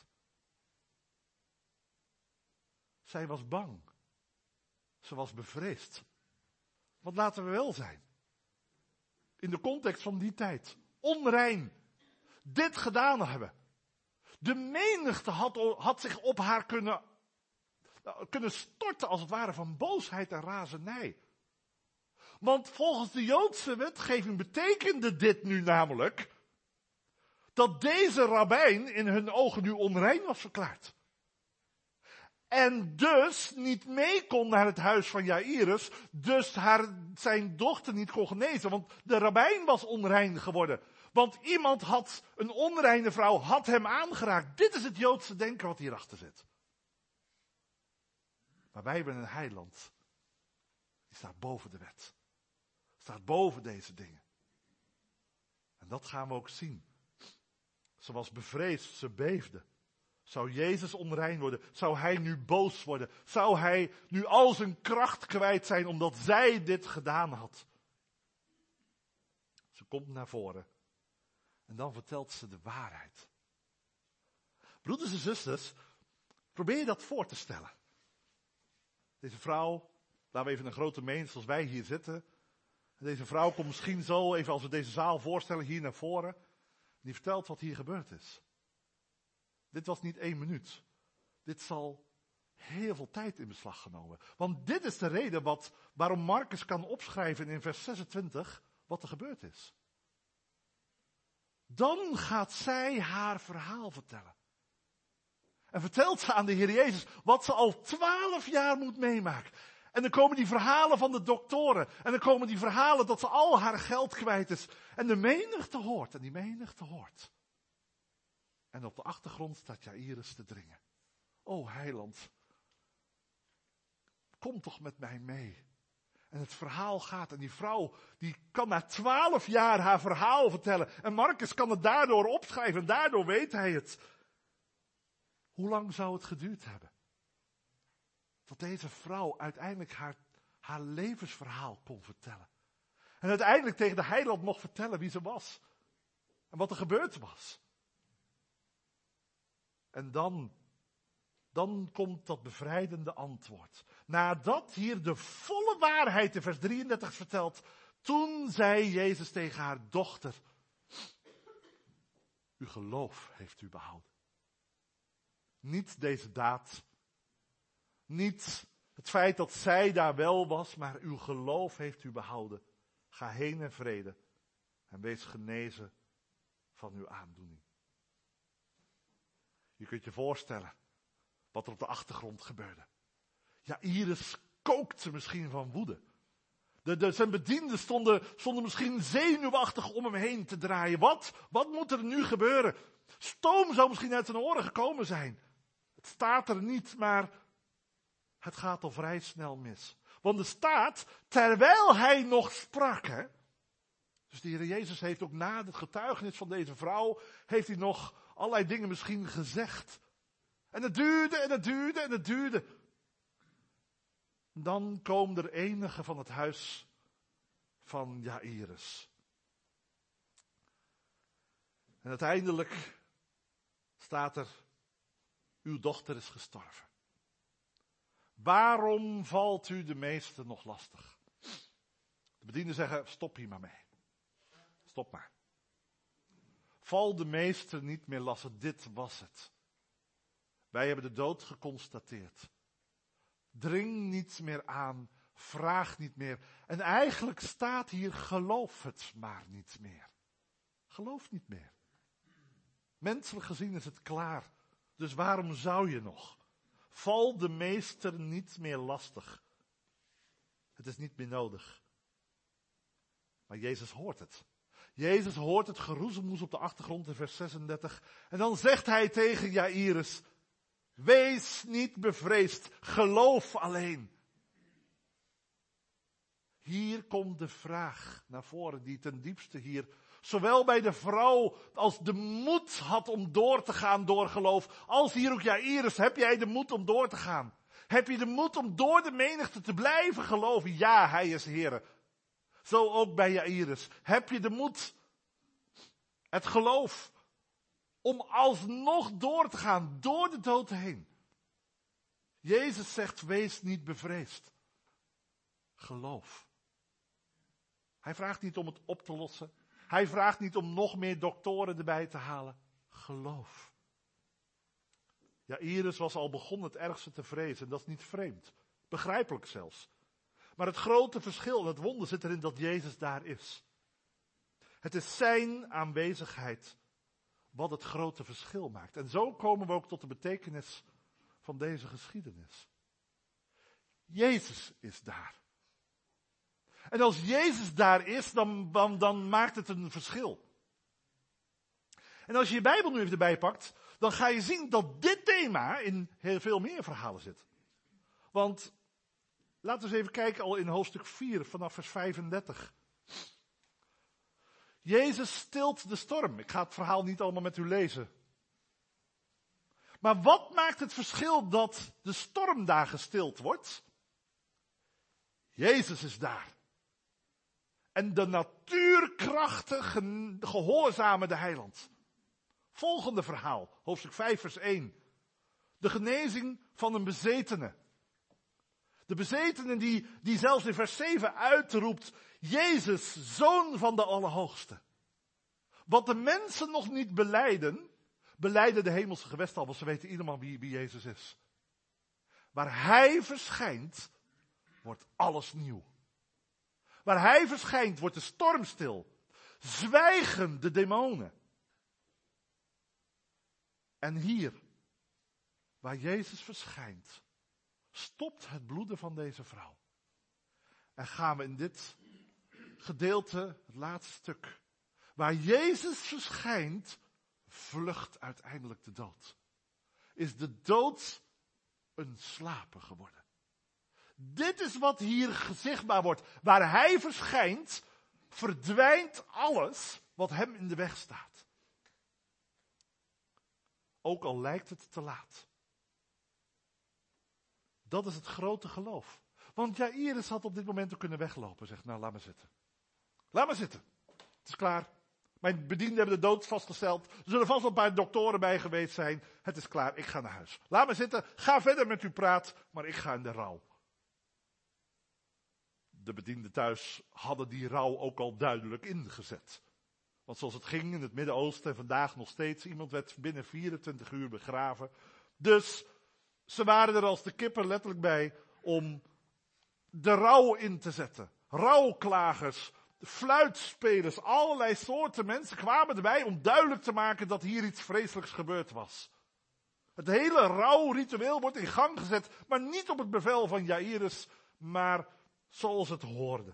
Zij was bang. Ze was bevreesd. Want laten we wel zijn. In de context van die tijd. Onrein. Dit gedaan hebben. De menigte had, had zich op haar kunnen, kunnen storten als het ware van boosheid en razernij. Want volgens de Joodse wetgeving betekende dit nu namelijk dat deze rabbijn in hun ogen nu onrein was verklaard. En dus niet mee kon naar het huis van Jairus, dus haar, zijn dochter niet kon genezen. Want de rabbijn was onrein geworden. Want iemand had, een onreine vrouw, had hem aangeraakt. Dit is het Joodse denken wat hierachter zit. Maar wij hebben een heiland. Die staat boven de wet. Staat boven deze dingen. En dat gaan we ook zien. Ze was bevreesd, ze beefde. Zou Jezus onrein worden? Zou hij nu boos worden? Zou hij nu al zijn kracht kwijt zijn omdat zij dit gedaan had? Ze komt naar voren. En dan vertelt ze de waarheid. Broeders en zusters, probeer je dat voor te stellen. Deze vrouw, laten we even een grote menigte zoals wij hier zitten. Deze vrouw komt misschien zo, even als we deze zaal voorstellen, hier naar voren. Die vertelt wat hier gebeurd is. Dit was niet één minuut. Dit zal heel veel tijd in beslag genomen. Want dit is de reden wat, waarom Marcus kan opschrijven in vers zesentwintig wat er gebeurd is. Dan gaat zij haar verhaal vertellen. En vertelt ze aan de Heer Jezus wat ze al twaalf jaar moet meemaken. En dan komen die verhalen van de doktoren. En dan komen die verhalen dat ze al haar geld kwijt is. En de menigte hoort. En die menigte hoort. En op de achtergrond staat Jairus te dringen. O heiland. Kom toch met mij mee. En het verhaal gaat. En die vrouw die kan na twaalf jaar haar verhaal vertellen. En Marcus kan het daardoor opschrijven. En daardoor weet hij het. Hoe lang zou het geduurd hebben? Tot deze vrouw uiteindelijk haar, haar levensverhaal kon vertellen. En uiteindelijk tegen de heiland mocht vertellen wie ze was. En wat er gebeurd was. En dan, dan komt dat bevrijdende antwoord. Nadat hier de volle waarheid in vers drieëndertig vertelt. Toen zei Jezus tegen haar dochter. Uw geloof heeft u behouden. Niet deze daad. Niet het feit dat zij daar wel was, maar uw geloof heeft u behouden. Ga heen in vrede en wees genezen van uw aandoening. Je kunt je voorstellen wat er op de achtergrond gebeurde. Jairus kookte misschien van woede. De, de, zijn bedienden stonden, stonden misschien zenuwachtig om hem heen te draaien. Wat? Wat moet er nu gebeuren? Stoom zou misschien uit zijn oren gekomen zijn. Het staat er niet, maar het gaat al vrij snel mis. Want er staat, terwijl hij nog sprak, hè. Dus de Heer Jezus heeft ook na het getuigenis van deze vrouw, heeft hij nog allerlei dingen misschien gezegd. En het duurde, en het duurde, en het duurde. Dan komen er enigen van het huis van Jairus. En uiteindelijk staat er, uw dochter is gestorven. Waarom valt u de meester nog lastig? De bedienden zeggen, stop hier maar mee. Stop maar. Val de meester niet meer lastig, dit was het. Wij hebben de dood geconstateerd. Dring niet meer aan, vraag niet meer. En eigenlijk staat hier, geloof het maar niet meer. Geloof niet meer. Menselijk gezien is het klaar. Dus waarom zou je nog? Val de meester niet meer lastig. Het is niet meer nodig. Maar Jezus hoort het. Jezus hoort het geroezemoes op de achtergrond in vers zesendertig. En dan zegt hij tegen Jairus, wees niet bevreesd, geloof alleen. Hier komt de vraag naar voren die ten diepste hier, zowel bij de vrouw als de moed had om door te gaan door geloof, als hier ook Jairus, heb jij de moed om door te gaan? Heb je de moed om door de menigte te blijven geloven? Ja, hij is Heere. Zo ook bij Jairus. Heb je de moed, het geloof, om alsnog door te gaan, door de dood heen? Jezus zegt, wees niet bevreesd. Geloof. Hij vraagt niet om het op te lossen. Hij vraagt niet om nog meer doktoren erbij te halen. Geloof. Jairus was al begonnen het ergste te vrezen. Dat is niet vreemd. Begrijpelijk zelfs. Maar het grote verschil, het wonder zit erin dat Jezus daar is. Het is zijn aanwezigheid wat het grote verschil maakt. En zo komen we ook tot de betekenis van deze geschiedenis. Jezus is daar. En als Jezus daar is, dan, dan, dan maakt het een verschil. En als je je Bijbel nu even erbij pakt, dan ga je zien dat dit thema in heel veel meer verhalen zit. Want laten we eens even kijken al in hoofdstuk vier vanaf vers vijfendertig. Jezus stilt de storm. Ik ga het verhaal niet allemaal met u lezen. Maar wat maakt het verschil dat de storm daar gestild wordt? Jezus is daar. En de natuurkrachten gehoorzamen de heiland. Volgende verhaal, hoofdstuk vijf vers één. De genezing van een bezetene. De bezetene die, die zelfs in vers zeven uitroept, Jezus, Zoon van de Allerhoogste. Wat de mensen nog niet belijden, belijden de hemelse gewesten al, want ze weten iedereen wie, wie Jezus is. Waar Hij verschijnt, wordt alles nieuw. Waar Hij verschijnt, wordt de storm stil. Zwijgen de demonen. En hier, waar Jezus verschijnt, stopt het bloeden van deze vrouw. En gaan we in dit gedeelte, het laatste stuk, waar Jezus verschijnt, vlucht uiteindelijk de dood. Is de dood een slaper geworden. Dit is wat hier zichtbaar wordt. Waar Hij verschijnt, verdwijnt alles wat Hem in de weg staat. Ook al lijkt het te laat. Dat is het grote geloof. Want Jairus had op dit moment ook kunnen weglopen. Zegt, nou laat maar zitten. Laat maar zitten. Het is klaar. Mijn bedienden hebben de dood vastgesteld. Er zullen vast wel een paar doktoren bij geweest zijn. Het is klaar, ik ga naar huis. Laat maar zitten, ga verder met uw praat, maar ik ga in de rouw. De bedienden thuis hadden die rouw ook al duidelijk ingezet. Want zoals het ging in het Midden-Oosten en vandaag nog steeds, iemand werd binnen vierentwintig uur begraven. Dus ze waren er als de kippen letterlijk bij om de rouw in te zetten. Rouwklagers, fluitspelers, allerlei soorten mensen kwamen erbij om duidelijk te maken dat hier iets vreselijks gebeurd was. Het hele rouwritueel wordt in gang gezet, maar niet op het bevel van Jairus, maar zoals het hoorde.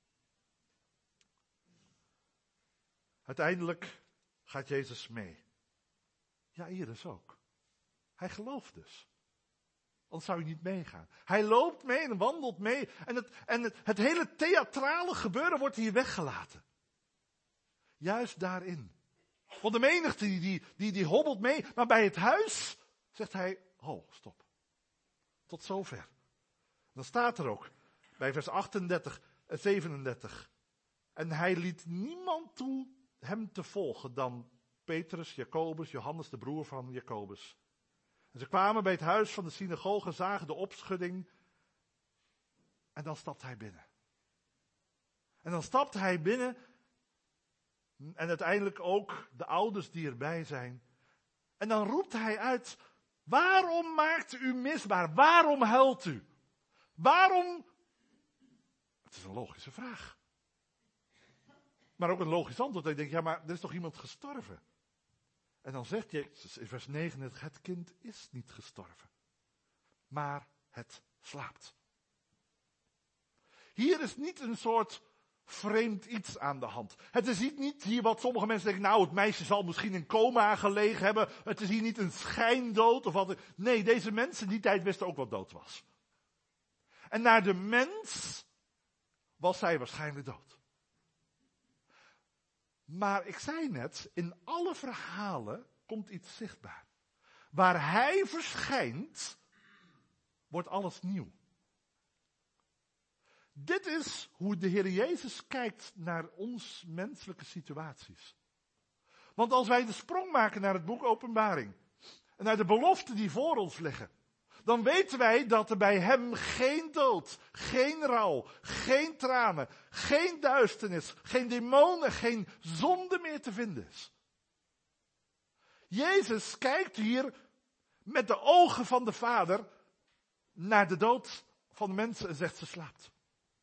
Uiteindelijk gaat Jezus mee. Jairus ook. Hij gelooft dus. Anders zou hij niet meegaan. Hij loopt mee en wandelt mee. En het, en het, het hele theatrale gebeuren wordt hier weggelaten. Juist daarin. Want de menigte die, die, die, die hobbelt mee. Maar bij het huis zegt hij, oh, stop. Tot zover. Dan staat er ook bij vers achtendertig en zevenendertig. En hij liet niemand toe hem te volgen dan Petrus, Jacobus, Johannes, de broer van Jacobus. En ze kwamen bij het huis van de synagoge, zagen de opschudding. En dan stapt hij binnen. En dan stapt hij binnen. En uiteindelijk ook de ouders die erbij zijn. En dan roept hij uit, waarom maakt u misbaar? Waarom huilt u? Waarom? Het is een logische vraag. Maar ook een logisch antwoord. Ik denk, ja, maar er is toch iemand gestorven? En dan zegt Jezus in vers negenendertig, het kind is niet gestorven, maar het slaapt. Hier is niet een soort vreemd iets aan de hand. Het is niet hier wat sommige mensen denken, nou het meisje zal misschien in coma gelegen hebben. Het is hier niet een schijndood of wat. Nee, deze mensen in die tijd wisten ook wat dood was. En naar de mens was zij waarschijnlijk dood. Maar ik zei net, in alle verhalen komt iets zichtbaar. Waar hij verschijnt, wordt alles nieuw. Dit is hoe de Heer Jezus kijkt naar ons menselijke situaties. Want als wij de sprong maken naar het boek Openbaring, en naar de beloften die voor ons liggen, dan weten wij dat er bij hem geen dood, geen rouw, geen tranen, geen duisternis, geen demonen, geen zonde meer te vinden is. Jezus kijkt hier met de ogen van de Vader naar de dood van de mensen en zegt, ze slaapt.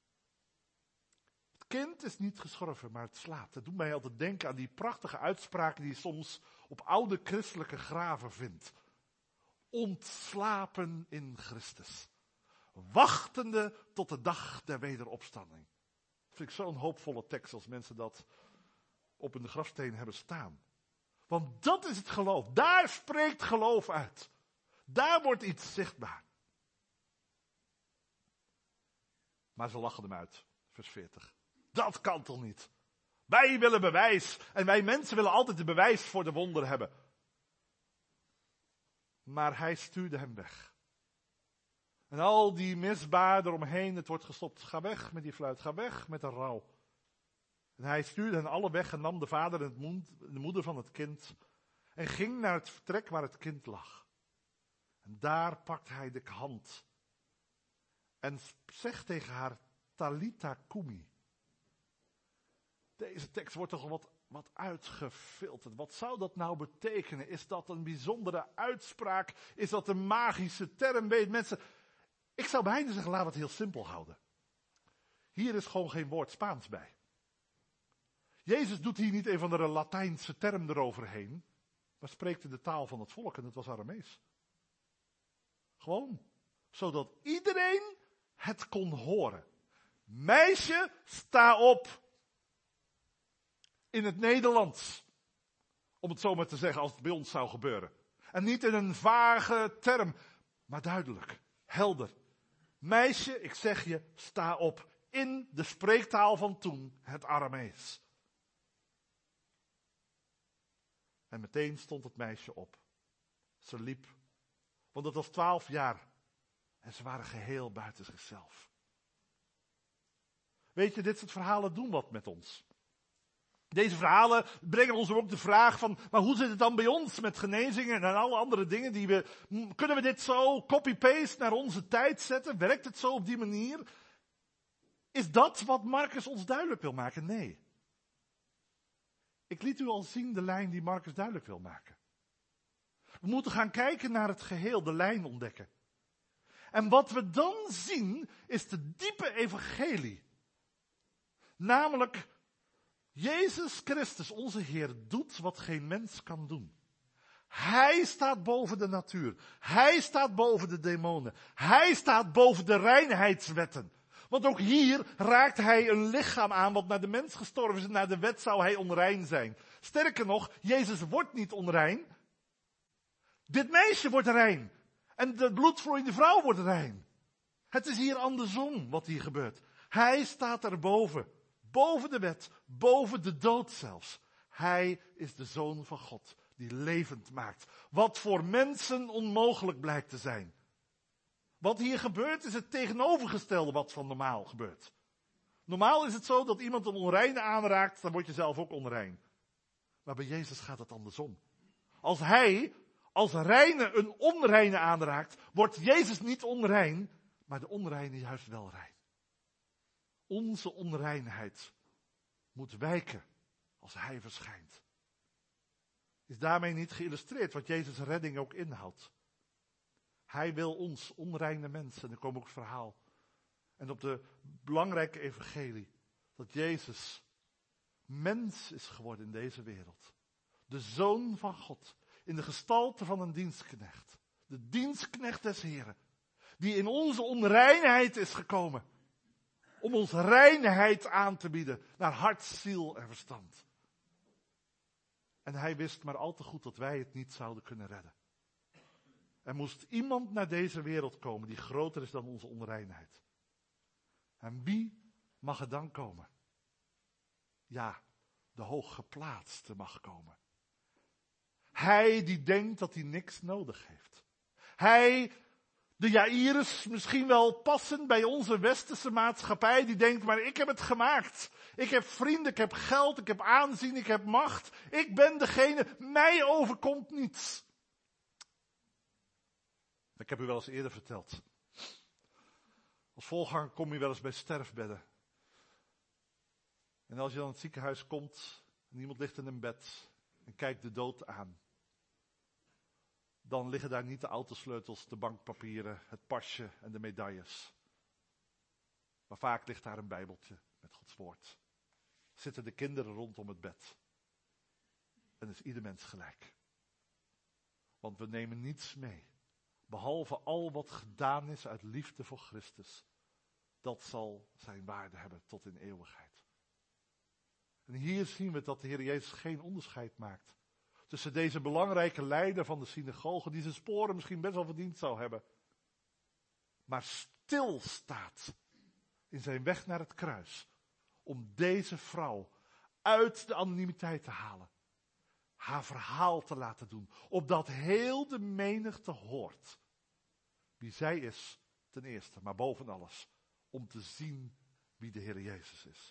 Het kind is niet gestorven, maar het slaapt. Dat doet mij altijd denken aan die prachtige uitspraken die je soms op oude christelijke graven vindt. Ontslapen in Christus. Wachtende tot de dag der wederopstanding. Dat vind ik zo'n hoopvolle tekst als mensen dat op hun grafsteen hebben staan. Want dat is het geloof. Daar spreekt geloof uit. Daar wordt iets zichtbaar. Maar ze lachen hem uit. Vers veertig. Dat kan toch niet? Wij willen bewijs. En wij mensen willen altijd de bewijs voor de wonderen hebben. Maar hij stuurde hem weg. En al die misbaar eromheen, het wordt gestopt. Ga weg met die fluit, ga weg met de rouw. En hij stuurde hen alle weg en nam de vader en de moeder van het kind. En ging naar het vertrek waar het kind lag. En daar pakt hij de hand. En zegt tegen haar, Talita Kumi. Deze tekst wordt toch wat, wat uitgefilterd. Wat zou dat nou betekenen? Is dat een bijzondere uitspraak? Is dat een magische term? Weet mensen, ik zou bijna zeggen, laten we het heel simpel houden. Hier is gewoon geen woord Spaans bij. Jezus doet hier niet een van de Latijnse term eroverheen, maar spreekt in de taal van het volk en dat was Aramees. Gewoon, zodat iedereen het kon horen. Meisje, sta op. In het Nederlands. Om het zo maar te zeggen, als het bij ons zou gebeuren. En niet in een vage term, maar duidelijk, helder. Meisje, ik zeg je, sta op. In de spreektaal van toen, het Aramees. En meteen stond het meisje op. Ze liep, want het was twaalf jaar. En ze waren geheel buiten zichzelf. Weet je, dit soort verhalen doen wat met ons. Deze verhalen brengen ons ook de vraag van, maar hoe zit het dan bij ons met genezingen en alle andere dingen die we, kunnen we dit zo copy-paste naar onze tijd zetten? Werkt het zo op die manier? Is dat wat Marcus ons duidelijk wil maken? Nee. Ik liet u al zien de lijn die Marcus duidelijk wil maken. We moeten gaan kijken naar het geheel, de lijn ontdekken. En wat we dan zien is de diepe evangelie. Namelijk, Jezus Christus, onze Heer, doet wat geen mens kan doen. Hij staat boven de natuur. Hij staat boven de demonen. Hij staat boven de reinheidswetten. Want ook hier raakt hij een lichaam aan wat naar de mens gestorven is en naar de wet zou hij onrein zijn. Sterker nog, Jezus wordt niet onrein. Dit meisje wordt rein. En de bloedvloeiende vrouw wordt rein. Het is hier andersom wat hier gebeurt. Hij staat erboven. Boven de wet, boven de dood zelfs. Hij is de Zoon van God, die levend maakt. Wat voor mensen onmogelijk blijkt te zijn. Wat hier gebeurt is het tegenovergestelde wat van normaal gebeurt. Normaal is het zo dat iemand een onreine aanraakt, dan word je zelf ook onrein. Maar bij Jezus gaat het andersom. Als hij als reine een onreine aanraakt, wordt Jezus niet onrein, maar de onreine juist wel rein. Onze onreinheid moet wijken als hij verschijnt. Is daarmee niet geïllustreerd wat Jezus' redding ook inhoudt. Hij wil ons onreine mensen, en er komt ook het verhaal. En op de belangrijke evangelie, dat Jezus mens is geworden in deze wereld. De Zoon van God, in de gestalte van een dienstknecht. De dienstknecht des Heren, die in onze onreinheid is gekomen. Om ons reinheid aan te bieden naar hart, ziel en verstand. En hij wist maar al te goed dat wij het niet zouden kunnen redden. Er moest iemand naar deze wereld komen die groter is dan onze onreinheid. En wie mag er dan komen? Ja, de hooggeplaatste mag komen. Hij die denkt dat hij niks nodig heeft. Hij, de Jairus, misschien wel passend bij onze westerse maatschappij, die denkt, maar ik heb het gemaakt. Ik heb vrienden, ik heb geld, ik heb aanzien, ik heb macht. Ik ben degene, mij overkomt niets. Ik heb u wel eens eerder verteld. Als voorganger kom je wel eens bij sterfbedden. En als je dan in het ziekenhuis komt en iemand ligt in een bed en kijkt de dood aan. Dan liggen daar niet de autosleutels, de bankpapieren, het pasje en de medailles. Maar vaak ligt daar een bijbeltje met Gods woord. Zitten de kinderen rondom het bed. En is ieder mens gelijk. Want we nemen niets mee. Behalve al wat gedaan is uit liefde voor Christus. Dat zal zijn waarde hebben tot in eeuwigheid. En hier zien we dat de Heer Jezus geen onderscheid maakt. tussen deze belangrijke leider van de synagoge, die zijn sporen misschien best wel verdiend zou hebben, maar stilstaat in zijn weg naar het kruis, om deze vrouw uit de anonimiteit te halen, haar verhaal te laten doen, opdat heel de menigte hoort wie zij is ten eerste, maar boven alles, om te zien wie de Heer Jezus is.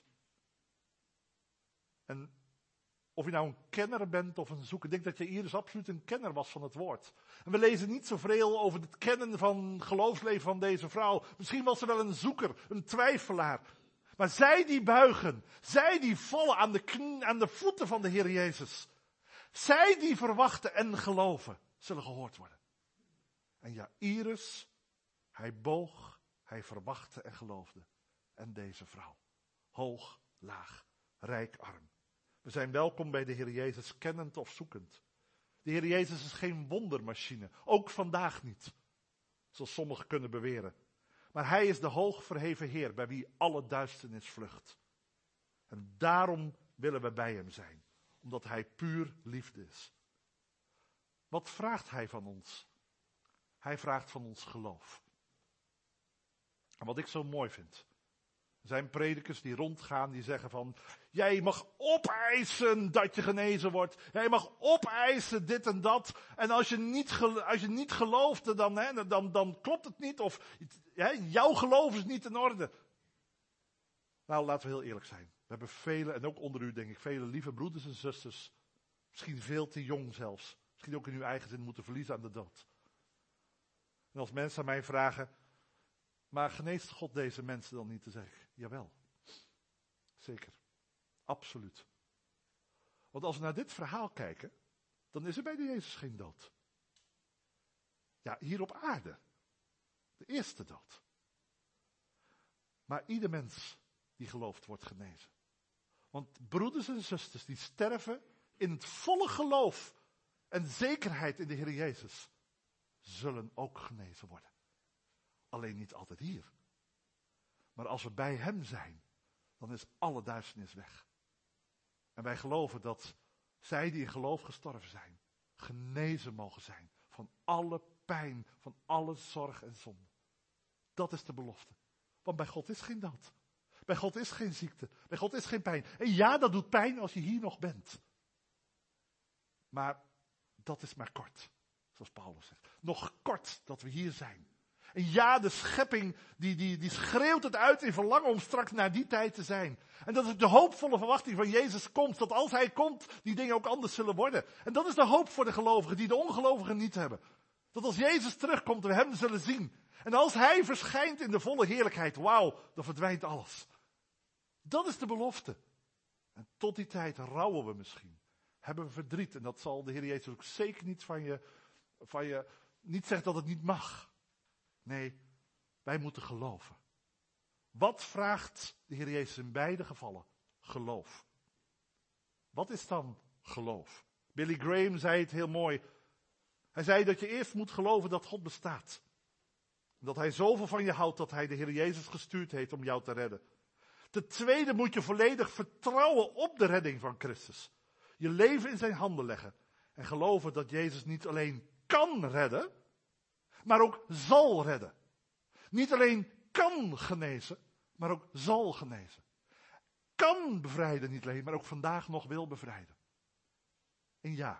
En of je nou een kenner bent of een zoeker, ik denk dat je Iris absoluut een kenner was van het woord. En we lezen niet zoveel over het kennen van geloofsleven van deze vrouw. Misschien was ze wel een zoeker, een twijfelaar. Maar zij die buigen, zij die vallen aan de, knie, aan de voeten van de Heer Jezus. Zij die verwachten en geloven, zullen gehoord worden. En ja, Iris, hij boog, hij verwachtte en geloofde. En deze vrouw, hoog, laag, rijk, arm. We zijn welkom bij de Heer Jezus, kennend of zoekend. De Heer Jezus is geen wondermachine, ook vandaag niet, zoals sommigen kunnen beweren. Maar hij is de hoogverheven Heer, bij wie alle duisternis vlucht. En daarom willen we bij hem zijn, omdat hij puur liefde is. Wat vraagt hij van ons? Hij vraagt van ons geloof. En wat ik zo mooi vind, er zijn predikers die rondgaan, die zeggen van, jij mag opeisen dat je genezen wordt. Jij mag opeisen dit en dat. En als je niet, gel- als je niet geloofde, dan, hè, dan, dan klopt het niet. Of hè, jouw geloof is niet in orde. Nou, laten we heel eerlijk zijn. We hebben vele, en ook onder u denk ik, vele lieve broeders en zusters. Misschien veel te jong zelfs. Misschien ook in uw eigen zin moeten verliezen aan de dood. En als mensen aan mij vragen, maar geneest God deze mensen dan niet? Dan zeg ik, jawel. Zeker. Absoluut. Want als we naar dit verhaal kijken, dan is er bij de Jezus geen dood. Ja, hier op aarde. De eerste dood. Maar ieder mens die gelooft wordt genezen. Want broeders en zusters die sterven in het volle geloof en zekerheid in de Heer Jezus, zullen ook genezen worden. Alleen niet altijd hier. Maar als we bij hem zijn, dan is alle duisternis weg. En wij geloven dat zij die in geloof gestorven zijn, genezen mogen zijn van alle pijn, van alle zorg en zonde. Dat is de belofte. Want bij God is geen dood. Bij God is geen ziekte. Bij God is geen pijn. En ja, dat doet pijn als je hier nog bent. Maar dat is maar kort, zoals Paulus zegt. Nog kort dat we hier zijn. En ja, de schepping die, die, die schreeuwt het uit in verlangen om straks naar die tijd te zijn. En dat is de hoopvolle verwachting van Jezus komst. Dat als hij komt, die dingen ook anders zullen worden. En dat is de hoop voor de gelovigen die de ongelovigen niet hebben. Dat als Jezus terugkomt, we hem zullen zien. En als hij verschijnt in de volle heerlijkheid, wauw, dan verdwijnt alles. Dat is de belofte. En tot die tijd rouwen we misschien. Hebben we verdriet. En dat zal de Heer Jezus ook zeker niet van je, van je niet zeggen dat het niet mag. Nee, wij moeten geloven. Wat vraagt de Heer Jezus in beide gevallen? Geloof. Wat is dan geloof? Billy Graham zei het heel mooi. Hij zei dat je eerst moet geloven dat God bestaat. Dat hij zoveel van je houdt dat hij de Heer Jezus gestuurd heeft om jou te redden. Ten tweede moet je volledig vertrouwen op de redding van Christus. Je leven in zijn handen leggen. En geloven dat Jezus niet alleen kan redden, maar ook zal redden. Niet alleen kan genezen, maar ook zal genezen. Kan bevrijden niet alleen, maar ook vandaag nog wil bevrijden. En ja,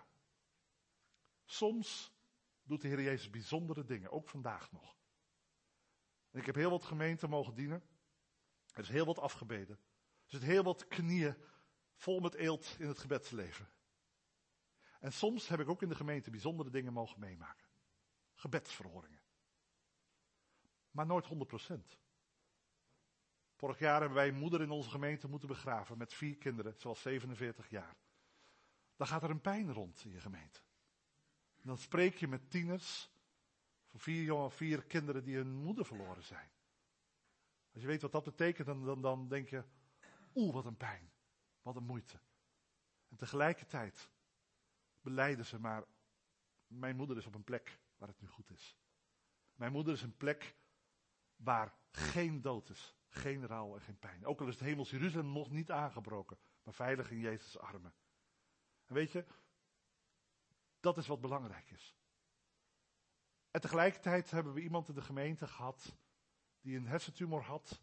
soms doet de Heer Jezus bijzondere dingen, ook vandaag nog. En ik heb heel wat gemeenten mogen dienen. Er is heel wat afgebeden. Er zit heel wat knieën vol met eelt in het gebedsleven. En soms heb ik ook in de gemeente bijzondere dingen mogen meemaken. Gebedsverhoringen. Maar nooit honderd procent. Vorig jaar hebben wij een moeder in onze gemeente moeten begraven met vier kinderen, zoals zevenenveertig jaar. Dan gaat er een pijn rond in je gemeente. En dan spreek je met tieners, voor vier, jongen, vier kinderen die hun moeder verloren zijn. Als je weet wat dat betekent, dan, dan, dan denk je, oeh, wat een pijn, wat een moeite. En tegelijkertijd belijden ze, maar mijn moeder is op een plek waar het nu goed is. Mijn moeder is een plek waar geen dood is, geen rouw en geen pijn. Ook al is het hemels Jeruzalem nog niet aangebroken, maar veilig in Jezus' armen. En weet je, Dat is wat belangrijk is. En tegelijkertijd hebben we iemand in de gemeente gehad die een hersentumor had.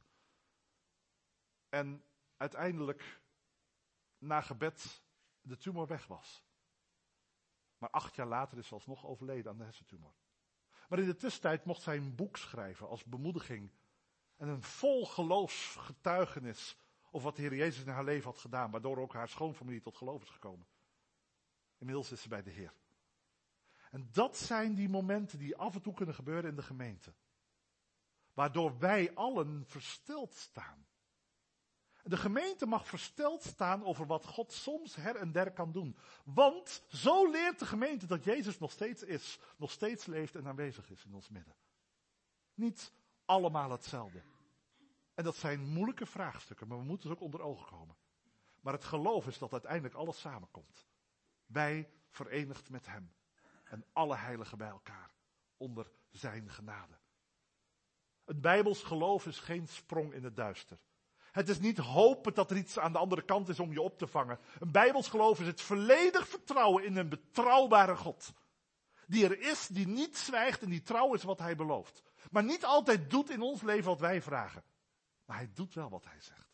En uiteindelijk na gebed de tumor weg was. Maar acht jaar later is ze alsnog overleden aan de hersentumor. Maar in de tussentijd mocht zij een boek schrijven als bemoediging. En een vol geloofsgetuigenis over wat de Heer Jezus in haar leven had gedaan. Waardoor ook haar schoonfamilie tot geloof is gekomen. Inmiddels is ze bij de Heer. En dat zijn die momenten die af en toe kunnen gebeuren in de gemeente. Waardoor wij allen versteld staan. De gemeente mag versteld staan over wat God soms her en der kan doen. Want zo leert de gemeente dat Jezus nog steeds is, nog steeds leeft en aanwezig is in ons midden. Niet allemaal hetzelfde. En dat zijn moeilijke vraagstukken, maar we moeten ze ook onder ogen komen. Maar het geloof is dat uiteindelijk alles samenkomt. Wij verenigd met Hem. En alle heiligen bij elkaar. Onder zijn genade. Het Bijbels geloof is geen sprong in het duister. Het is niet hopen dat er iets aan de andere kant is om je op te vangen. Een Bijbels geloof is het volledig vertrouwen in een betrouwbare God. Die er is, die niet zwijgt en die trouw is wat Hij belooft. Maar niet altijd doet in ons leven wat wij vragen. Maar Hij doet wel wat Hij zegt.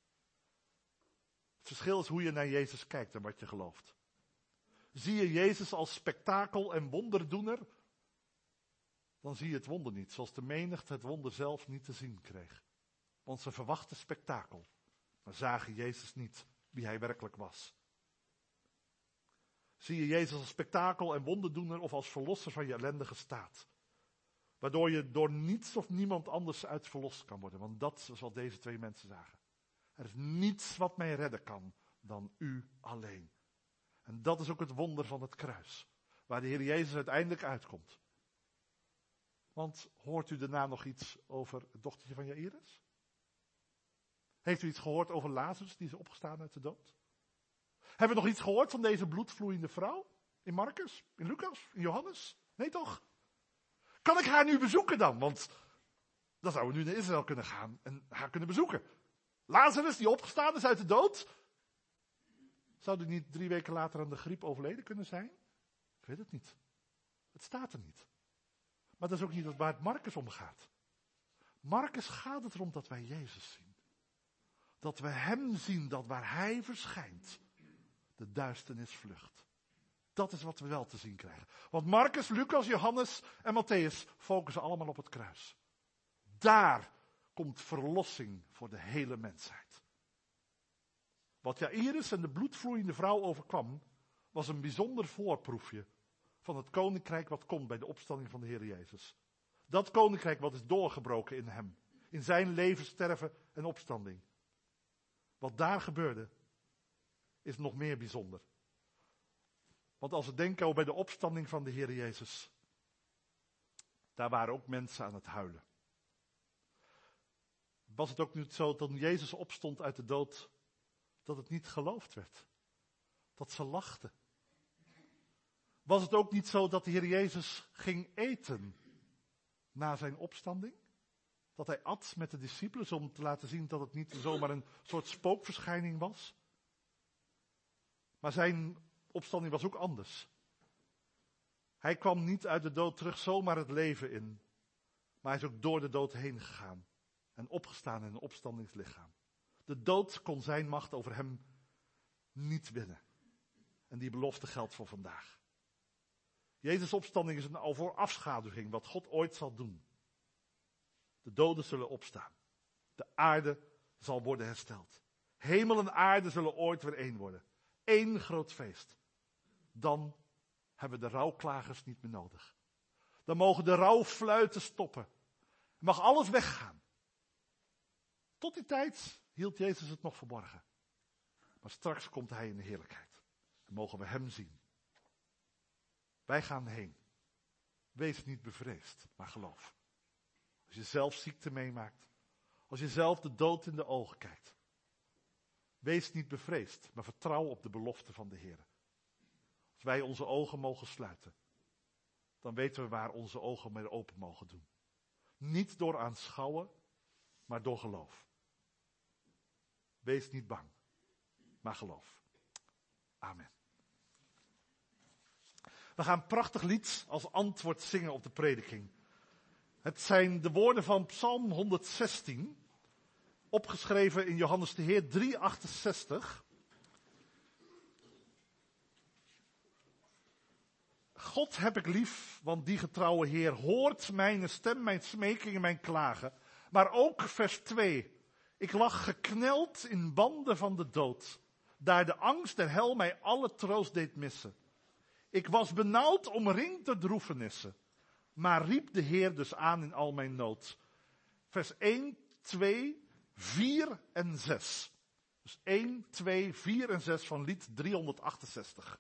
Het verschil is hoe je naar Jezus kijkt en wat je gelooft. Zie je Jezus als spektakel en wonderdoener, dan zie je het wonder niet, zoals de menigte het wonder zelf niet te zien kreeg. Want ze verwachten spektakel, maar zagen Jezus niet wie Hij werkelijk was. Zie je Jezus als spektakel en wonderdoener of als verlosser van je ellendige staat. Waardoor je door niets of niemand anders uit verlost kan worden, want dat is wat deze twee mensen zagen. Er is niets wat mij redden kan dan U alleen. En dat is ook het wonder van het kruis. Waar de Heer Jezus uiteindelijk uitkomt. Want hoort u daarna nog iets over het dochtertje van Jairus? Heeft u iets gehoord over Lazarus, die is opgestaan uit de dood? Hebben we nog iets gehoord van deze bloedvloeiende vrouw? In Marcus, in Lucas, in Johannes? Nee toch? Kan ik haar nu bezoeken dan? Want dan zouden we nu naar Israël kunnen gaan en haar kunnen bezoeken. Lazarus, die opgestaan is uit de dood. Zou die niet drie weken later aan de griep overleden kunnen zijn? Ik weet het niet. Het staat er niet. Maar dat is ook niet waar het Marcus om gaat. Marcus gaat het erom dat wij Jezus zien. Dat we Hem zien, dat waar Hij verschijnt, de duisternis vlucht. Dat is wat we wel te zien krijgen. Want Marcus, Lucas, Johannes en Matthäus focussen allemaal op het kruis. Daar komt verlossing voor de hele mensheid. Wat Jairus en de bloedvloeiende vrouw overkwam, was een bijzonder voorproefje van het koninkrijk wat komt bij de opstanding van de Heer Jezus. Dat koninkrijk wat is doorgebroken in Hem. In zijn leven, sterven en opstanding. Wat daar gebeurde, is nog meer bijzonder. Want als we denken over bij de opstanding van de Heer Jezus, daar waren ook mensen aan het huilen. Was het ook niet zo dat toen Jezus opstond uit de dood, dat het niet geloofd werd? Dat ze lachten. Was het ook niet zo dat de Heer Jezus ging eten na zijn opstanding? Dat hij at met de discipelen om te laten zien dat het niet zomaar een soort spookverschijning was? Maar zijn opstanding was ook anders. Hij kwam niet uit de dood terug zomaar het leven in. Maar hij is ook door de dood heen gegaan. En opgestaan in een opstandingslichaam. De dood kon zijn macht over hem niet winnen. En die belofte geldt voor vandaag. Jezus' opstanding is een voorafschaduwing wat God ooit zal doen. De doden zullen opstaan. De aarde zal worden hersteld. Hemel en aarde zullen ooit weer één worden. Eén groot feest. Dan hebben we de rouwklagers niet meer nodig. Dan mogen de rouwfluiten stoppen. Mag alles weggaan. Tot die tijd hield Jezus het nog verborgen. Maar straks komt Hij in de heerlijkheid. Dan mogen we Hem zien. Wij gaan heen. Wees niet bevreesd, maar geloof. Als je zelf ziekte meemaakt. Als je zelf de dood in de ogen kijkt. Wees niet bevreesd, maar vertrouw op de belofte van de Heer. Als wij onze ogen mogen sluiten, dan weten we waar onze ogen mee open mogen doen. Niet door aanschouwen, maar door geloof. Wees niet bang, maar geloof. Amen. We gaan een prachtig lied als antwoord zingen op de prediking. Het zijn de woorden van Psalm honderdzestien, opgeschreven in Johannes de Heer drie achtenzestig. God heb ik lief, want die getrouwe Heer hoort mijn stem, mijn smeking en mijn klagen. Maar ook vers twee. Ik lag gekneld in banden van de dood, daar de angst der hel mij alle troost deed missen. Ik was benauwd omringd door droefenissen, maar riep de Heer dus aan in al mijn nood. Vers één, twee, vier en zes. Dus één, twee, vier en zes van lied driehonderdachtenzestig.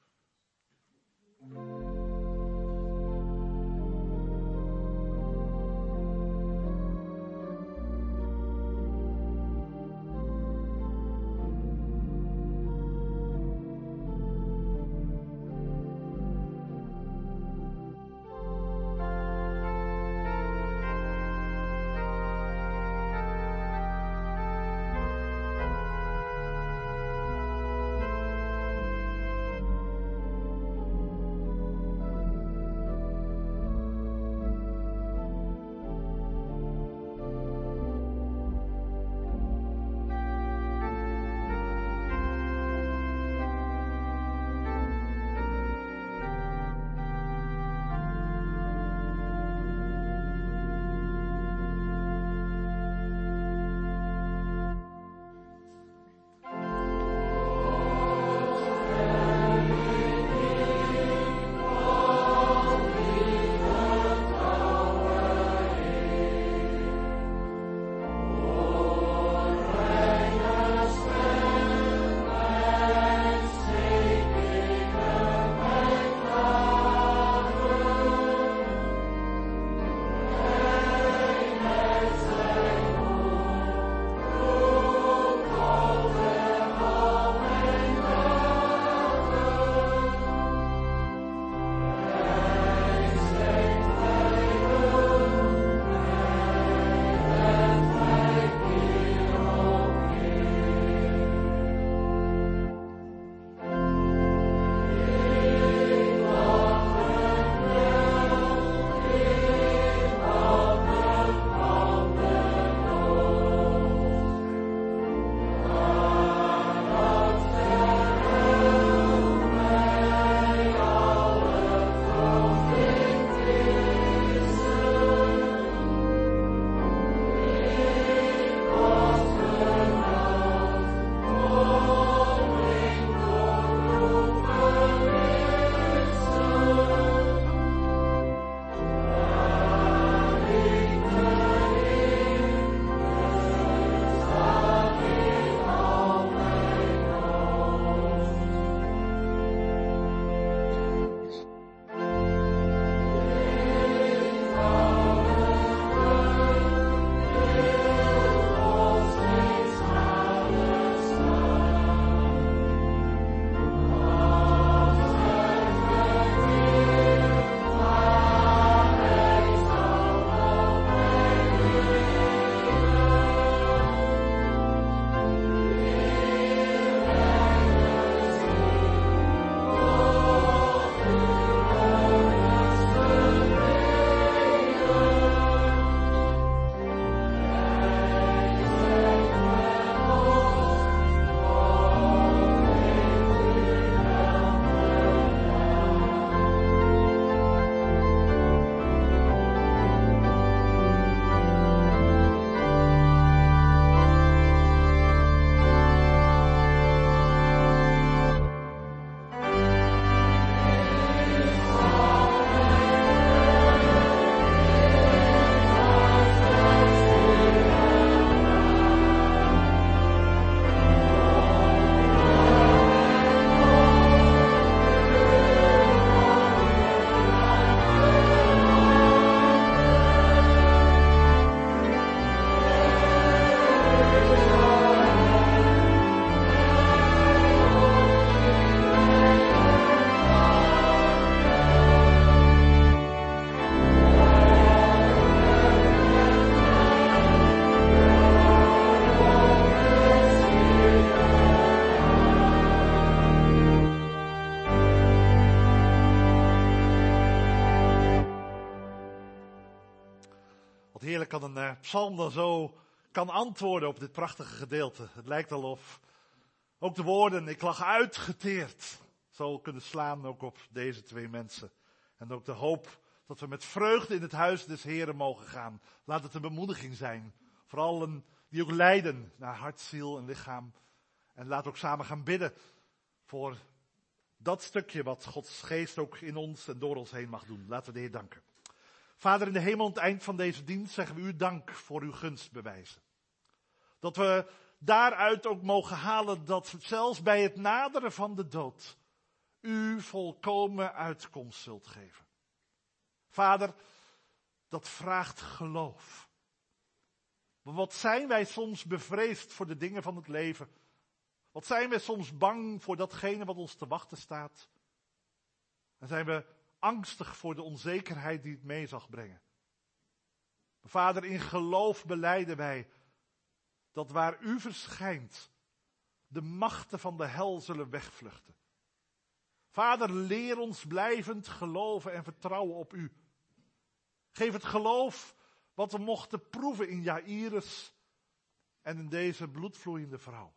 kan een uh, psalm dan zo kan antwoorden op dit prachtige gedeelte. Het lijkt al of ook de woorden, ik lag uitgeteerd, zo kunnen slaan ook op deze twee mensen. En ook de hoop dat we met vreugde in het huis des Heren mogen gaan. Laat het een bemoediging zijn. Voor allen die ook lijden naar hart, ziel en lichaam. En laat ook samen gaan bidden voor dat stukje wat Gods geest ook in ons en door ons heen mag doen. Laten we de Heer danken. Vader in de hemel, aan het eind van deze dienst zeggen we u dank voor uw gunstbewijzen. Dat we daaruit ook mogen halen dat zelfs bij het naderen van de dood u volkomen uitkomst zult geven. Vader, dat vraagt geloof. Maar wat zijn wij soms bevreesd voor de dingen van het leven? Wat zijn wij soms bang voor datgene wat ons te wachten staat? En zijn we angstig voor de onzekerheid die het mee zal brengen? Vader, in geloof belijden wij dat waar u verschijnt, de machten van de hel zullen wegvluchten. Vader, leer ons blijvend geloven en vertrouwen op u. Geef het geloof wat we mochten proeven in Jairus en in deze bloedvloeiende vrouw.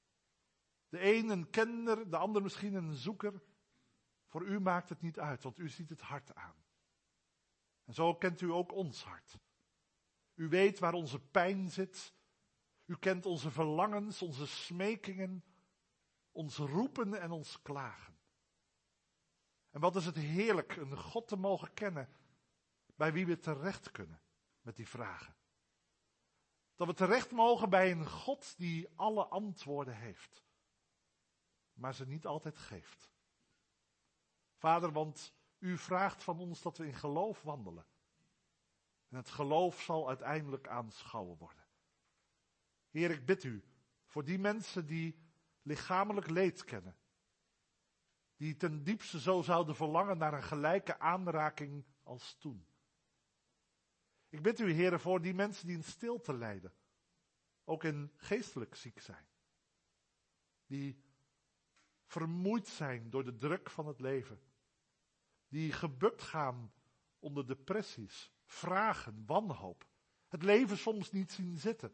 De een een kenner, de ander misschien een zoeker. Voor u maakt het niet uit, want u ziet het hart aan. En zo kent u ook ons hart. U weet waar onze pijn zit. U kent onze verlangens, onze smekingen, ons roepen en ons klagen. En wat is het heerlijk een God te mogen kennen bij wie we terecht kunnen met die vragen. Dat we terecht mogen bij een God die alle antwoorden heeft, maar ze niet altijd geeft. Vader, want u vraagt van ons dat we in geloof wandelen. En het geloof zal uiteindelijk aanschouwen worden. Heer, ik bid u voor die mensen die lichamelijk leed kennen. Die ten diepste zo zouden verlangen naar een gelijke aanraking als toen. Ik bid u, Heer, voor die mensen die in stilte lijden. Ook in geestelijk ziek zijn. Die vermoeid zijn door de druk van het leven. Die gebukt gaan onder depressies, vragen, wanhoop. Het leven soms niet zien zitten.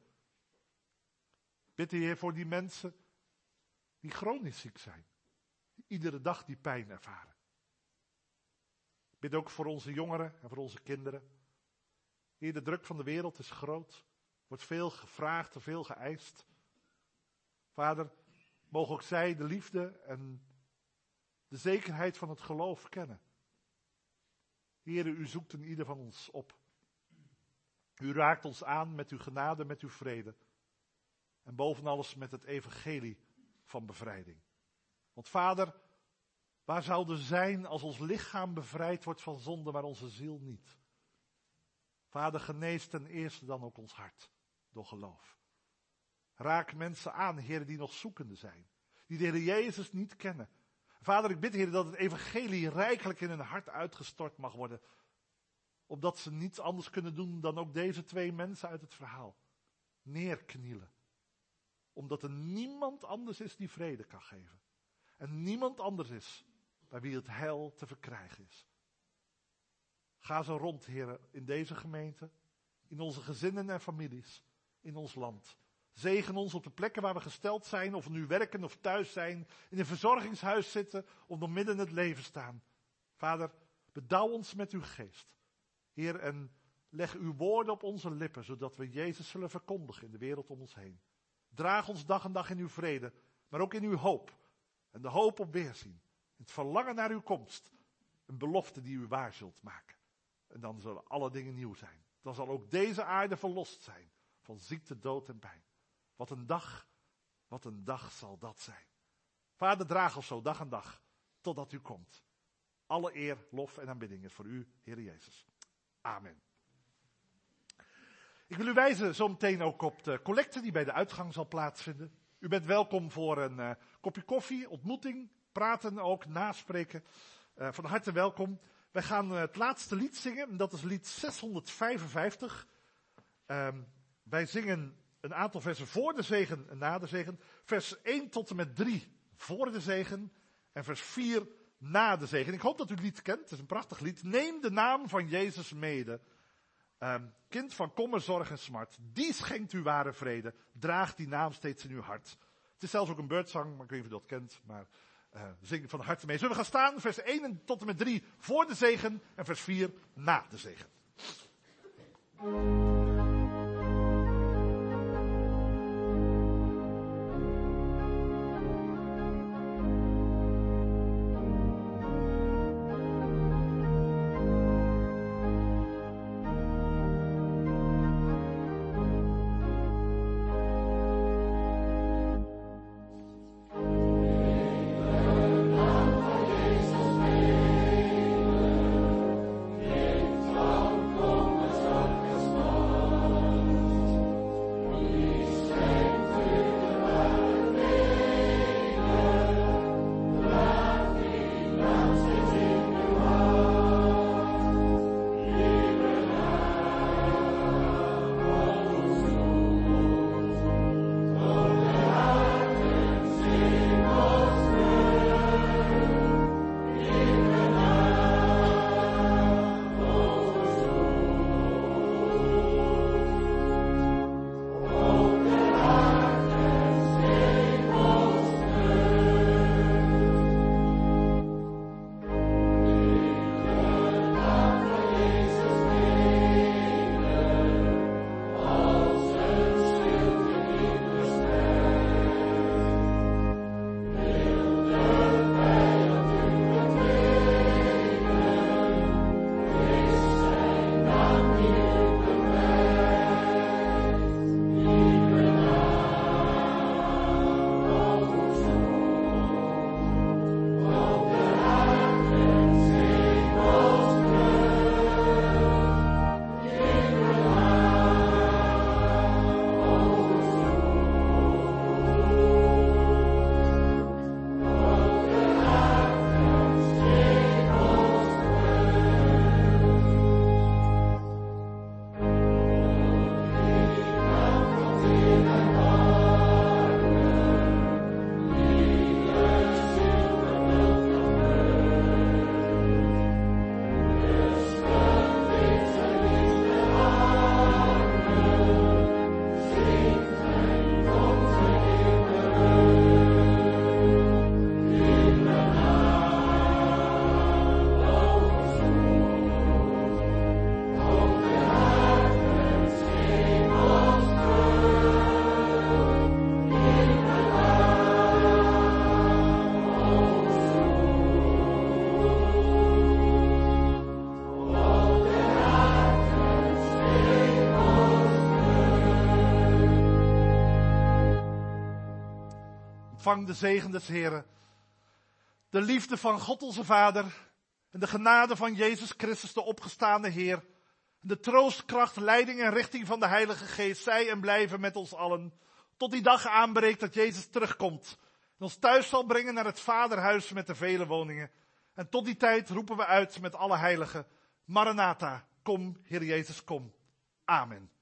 Bid u, Heer, voor die mensen die chronisch ziek zijn. Die iedere dag die pijn ervaren. Bid ook voor onze jongeren en voor onze kinderen. Heer, de druk van de wereld is groot. Wordt veel gevraagd en veel geëist. Vader, mogen ook zij de liefde en de zekerheid van het geloof kennen. Heer, u zoekt in ieder van ons op. U raakt ons aan met uw genade, met uw vrede. En boven alles met het evangelie van bevrijding. Want Vader, waar zouden we zijn als ons lichaam bevrijd wordt van zonde, maar onze ziel niet? Vader, genees ten eerste dan ook ons hart, door geloof. Raak mensen aan, Heer, die nog zoekende zijn. Die de Heer Jezus niet kennen. Vader, ik bid, Heer, dat het evangelie rijkelijk in hun hart uitgestort mag worden. Opdat ze niets anders kunnen doen dan ook deze twee mensen uit het verhaal. Neerknielen. Omdat er niemand anders is die vrede kan geven. En niemand anders is bij wie het heil te verkrijgen is. Ga zo rond, Heer, in deze gemeente, in onze gezinnen en families, in ons land. Zegen ons op de plekken waar we gesteld zijn, of we nu werken of thuis zijn, in een verzorgingshuis zitten, of nog midden in het leven staan. Vader, bedouw ons met uw geest. Heer, en leg uw woorden op onze lippen, zodat we Jezus zullen verkondigen in de wereld om ons heen. Draag ons dag en dag in uw vrede, maar ook in uw hoop. En de hoop op weerzien. Het verlangen naar uw komst. Een belofte die u waar zult maken. En dan zullen alle dingen nieuw zijn. Dan zal ook deze aarde verlost zijn van ziekte, dood en pijn. Wat een dag, wat een dag zal dat zijn. Vader, draag ons zo dag en dag, totdat u komt. Alle eer, lof en aanbidding is voor u, Heer Jezus. Amen. Ik wil u wijzen zometeen ook op de collecte die bij de uitgang zal plaatsvinden. U bent welkom voor een uh, kopje koffie, ontmoeting, praten ook, naspreken. Uh, van harte welkom. Wij gaan uh, het laatste lied zingen, en dat is lied zeshonderdvijfenvijftig. Uh, wij zingen een aantal versen voor de zegen en na de zegen. Vers één tot en met drie voor de zegen en vers vier na de zegen. Ik hoop dat u het lied kent, het is een prachtig lied. Neem de naam van Jezus mede. Um, kind van kommer, zorg en smart, die schenkt u ware vrede. Draag die naam steeds in uw hart. Het is zelfs ook een beurtzang, maar ik weet niet of je dat kent, maar uh, zing van harte mee. Zullen we gaan staan, vers één tot en met drie voor de zegen en vers vier na de zegen. Ontvang de zegen des Heren. De liefde van God onze Vader en de genade van Jezus Christus, de opgestaande Heer. De troost, kracht, leiding en richting van de Heilige Geest zij en blijven met ons allen. Tot die dag aanbreekt dat Jezus terugkomt. En ons thuis zal brengen naar het Vaderhuis met de vele woningen. En tot die tijd roepen we uit met alle heiligen. Maranatha, kom, Heer Jezus, kom. Amen.